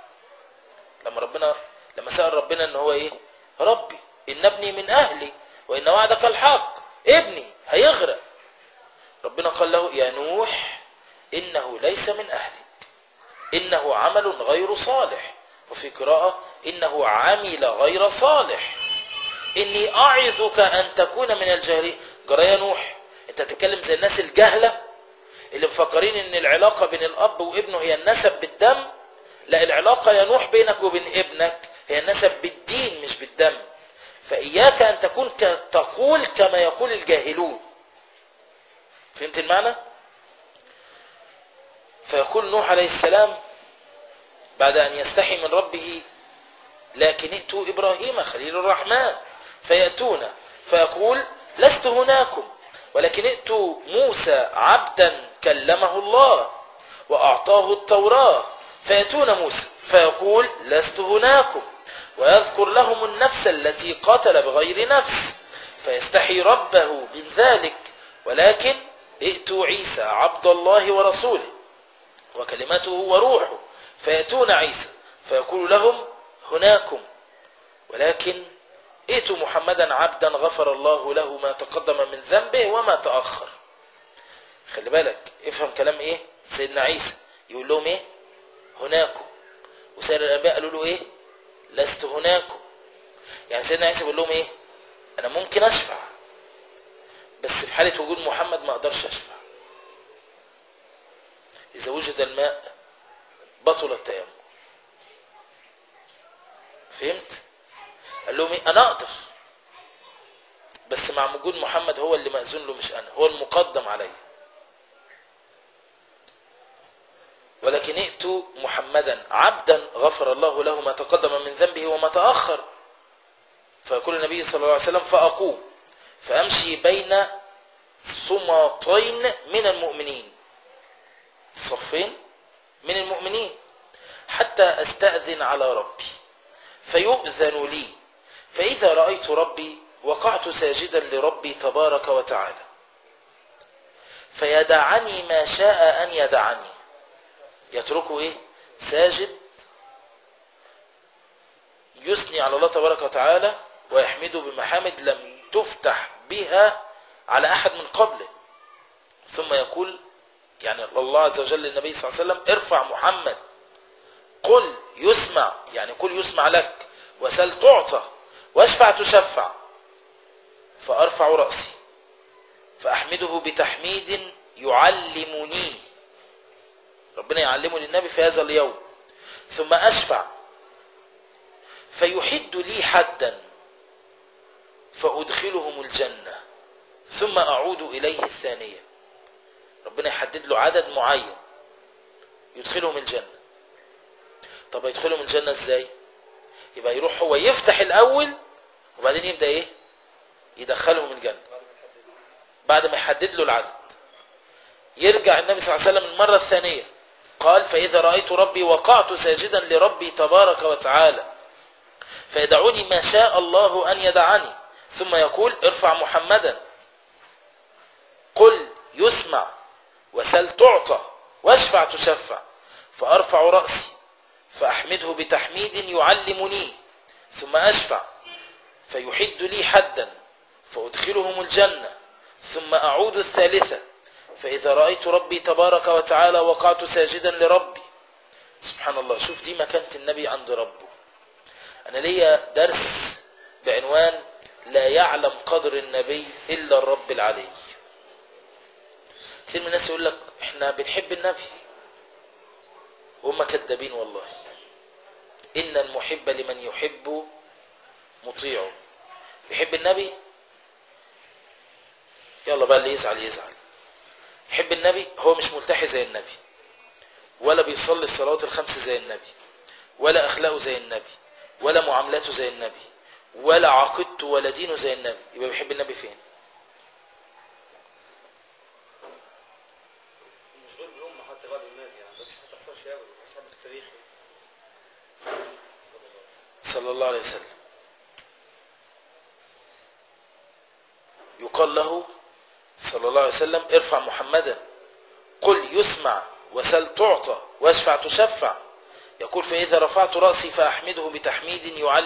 لما سأل ربنا ان هو ايه ربي ان ابني من اهلي وان وعدك الحق، ابني هيغرق، ربنا قال له يا نوح انه ليس من اهلك انه عمل غير صالح، وفي قراءة انه عمل غير صالح، اني اعظك ان تكون من الجاهلين. جرى يا نوح انت تتكلم زي الناس الجهلة اللي مفكرين ان العلاقة بين الاب وابنه هي النسب بالدم. لا، العلاقة يا نوح بينك وبين ابنك هي النسب بالدين مش بالدم، فإياك أن تقول كما يقول الجاهلون. فهمت المعنى؟ فيقول نوح عليه السلام بعد أن يستحي من ربه لكن ائتوا إبراهيم خليل الرحمن فيأتون فيقول لست هناكم ولكن ائتوا موسى عبدا كلمه الله وأعطاه التوراة، فيأتون موسى فيقول لست هناكم، ويذكر لهم النفس التي قتل بغير نفس فيستحي ربه من ذلك، ولكن ائتوا عيسى عبد الله ورسوله وكلمته وروحه، فيأتون عيسى فيقول لهم هناكم، ولكن ائتوا محمدا عبدا غفر الله له ما تقدم من ذنبه وما تأخر. خلي بالك، افهم كلام ايه سيدنا عيسى، يقول لهم ايه هناكم، وسائر الانبياء قالوا له ايه لست هناكم. يعني سيدنا عيسى بيقول لهم ايه انا ممكن اشفع بس في حالة وجود محمد ما اقدرش اشفع. اذا وجد الماء بطل التيمم. فهمت؟ قال لهم ايه؟ انا اقدر، بس مع وجود محمد هو اللي مأذون له مش انا، هو المقدم علي. ولكن ائتوا محمدا عبدا غفر الله له ما تقدم من ذنبه وما تأخر. فيقول النبي صلى الله عليه وسلم فأقوم فأمشي بين صماطين من المؤمنين، صفين من المؤمنين، حتى أستأذن على ربي فيؤذن لي، فإذا رأيت ربي وقعت ساجدا لربي تبارك وتعالى فيدعني ما شاء أن يدعني. يتركه إيه؟ ساجد يثني على الله تبارك وتعالى ويحمده بمحامد لم تفتح بها على أحد من قبله. ثم يقول يعني الله عز وجل للنبي صلى الله عليه وسلم ارفع محمد، قل يسمع، يعني قل يسمع لك، وسل تعطى، واشفع تشفع. فأرفع رأسي فأحمده بتحميد يعلمني، ربنا يعلمه للنبي في هذا اليوم. ثم أشفع فيحد لي حدا فأدخلهم الجنة ثم أعود إليه الثانية. ربنا يحدد له عدد معين يدخلهم الجنة. طب يدخلهم الجنة ازاي؟ يبقى يروح هو يفتح الأول وبعدين يبدأ ايه؟ يدخلهم الجنة بعد ما يحدد له العدد. يرجع النبي صلى الله عليه وسلم المرة الثانية قال فإذا رأيت ربي وقعت ساجدا لربي تبارك وتعالى فيدعوني ما شاء الله أن يدعني. ثم يقول ارفع محمدا، قل يسمع، وسل تعطى، واشفع تشفع. فأرفع رأسي فأحمده بتحميد يعلمني ثم أشفع فيحد لي حدا فأدخلهم الجنة ثم أعود الثالثة فإذا رأيت ربي تبارك وتعالى وقعت ساجدا لربي. سبحان الله، شوف دي مكانة النبي عند ربه. أنا ليا درس بعنوان لا يعلم قدر النبي إلا الرب العلي. كثير من الناس يقول لك احنا بنحب النبي وهم كذابين والله. إن المحب لمن يحب مطيعه. يحب النبي يلا بقى اللي يزعل يزعل. يحب النبي هو مش ملتحي زي النبي، ولا بيصلي الصلوات الخمس زي النبي، ولا أخلاقه زي النبي، ولا معاملاته زي النبي، ولا عقيدته ولا دينه زي النبي. يبقى بيحب النبي فين؟ مش غير الأمة حتى بعد النبي، يعني مفيش هتحصل شيء أبدا، مفيش حد في التاريخ صلى الله عليه وسلم. يقال له صلى الله عليه وسلم ارفع محمدا، قل يسمع، وسل تعطى، واشفع تشفع. يقول فإذا رفعت رأسي فأحمده بتحميد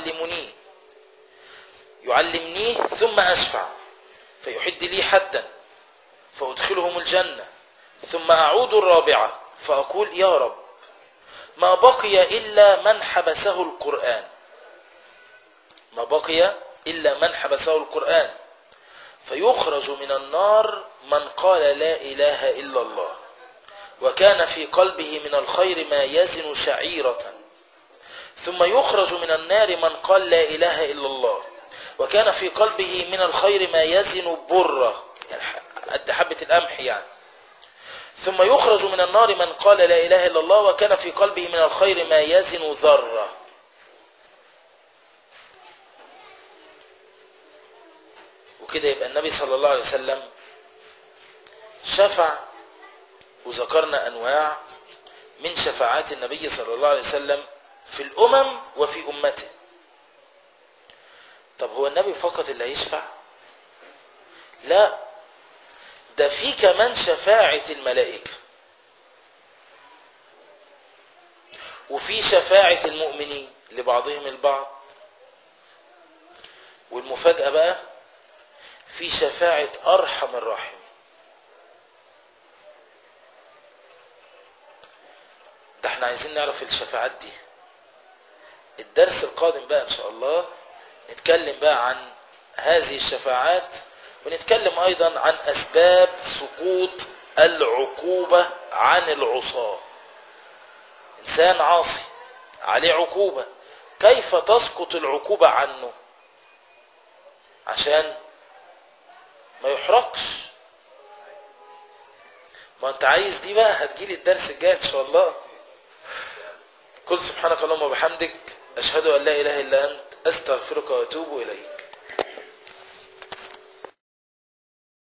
يعلمني ثم أشفع فيحد لي حدا فأدخلهم الجنة ثم أعود الرابعة فأقول يا رب ما بقي إلا من حبسه القرآن، ما بقي إلا من حبسه القرآن، فيخرج من النار من قال لا إله إلا الله وكان في قلبه من الخير ما يزن شعيرة، ثم يخرج من النار من قال لا إله إلا الله وكان في قلبه من الخير ما يزن برة، يعني قد حبة القمح يعني. ثم يخرج من النار من قال لا إله إلا الله وكان في قلبه من الخير ما يزن ذرة. وكده يبقى النبي صلى الله عليه وسلم شفع، وذكرنا أنواع من شفاعات النبي صلى الله عليه وسلم في الأمم وفي أمته. طب هو النبي فقط اللي هيشفع؟ لا، ده في كمان شفاعة الملائكة، وفي شفاعة المؤمنين لبعضهم البعض، والمفاجأة بقى في شفاعة أرحم الراحمين. ده احنا عايزين نعرف الشفاعات دي. الدرس القادم بقى ان شاء الله نتكلم بقى عن هذه الشفاعات، ونتكلم ايضا عن اسباب سقوط العقوبة عن العصاة. إنسان عاصي عليه عقوبة، كيف تسقط العقوبة عنه عشان ما يحرقش؟ ما انت عايز دي بقى هتجيلي الدرس الجاي ان شاء الله. قل سبحانك اللهم وبحمدك، اشهد ان لا اله الا انت، استغفرك واتوب اليك.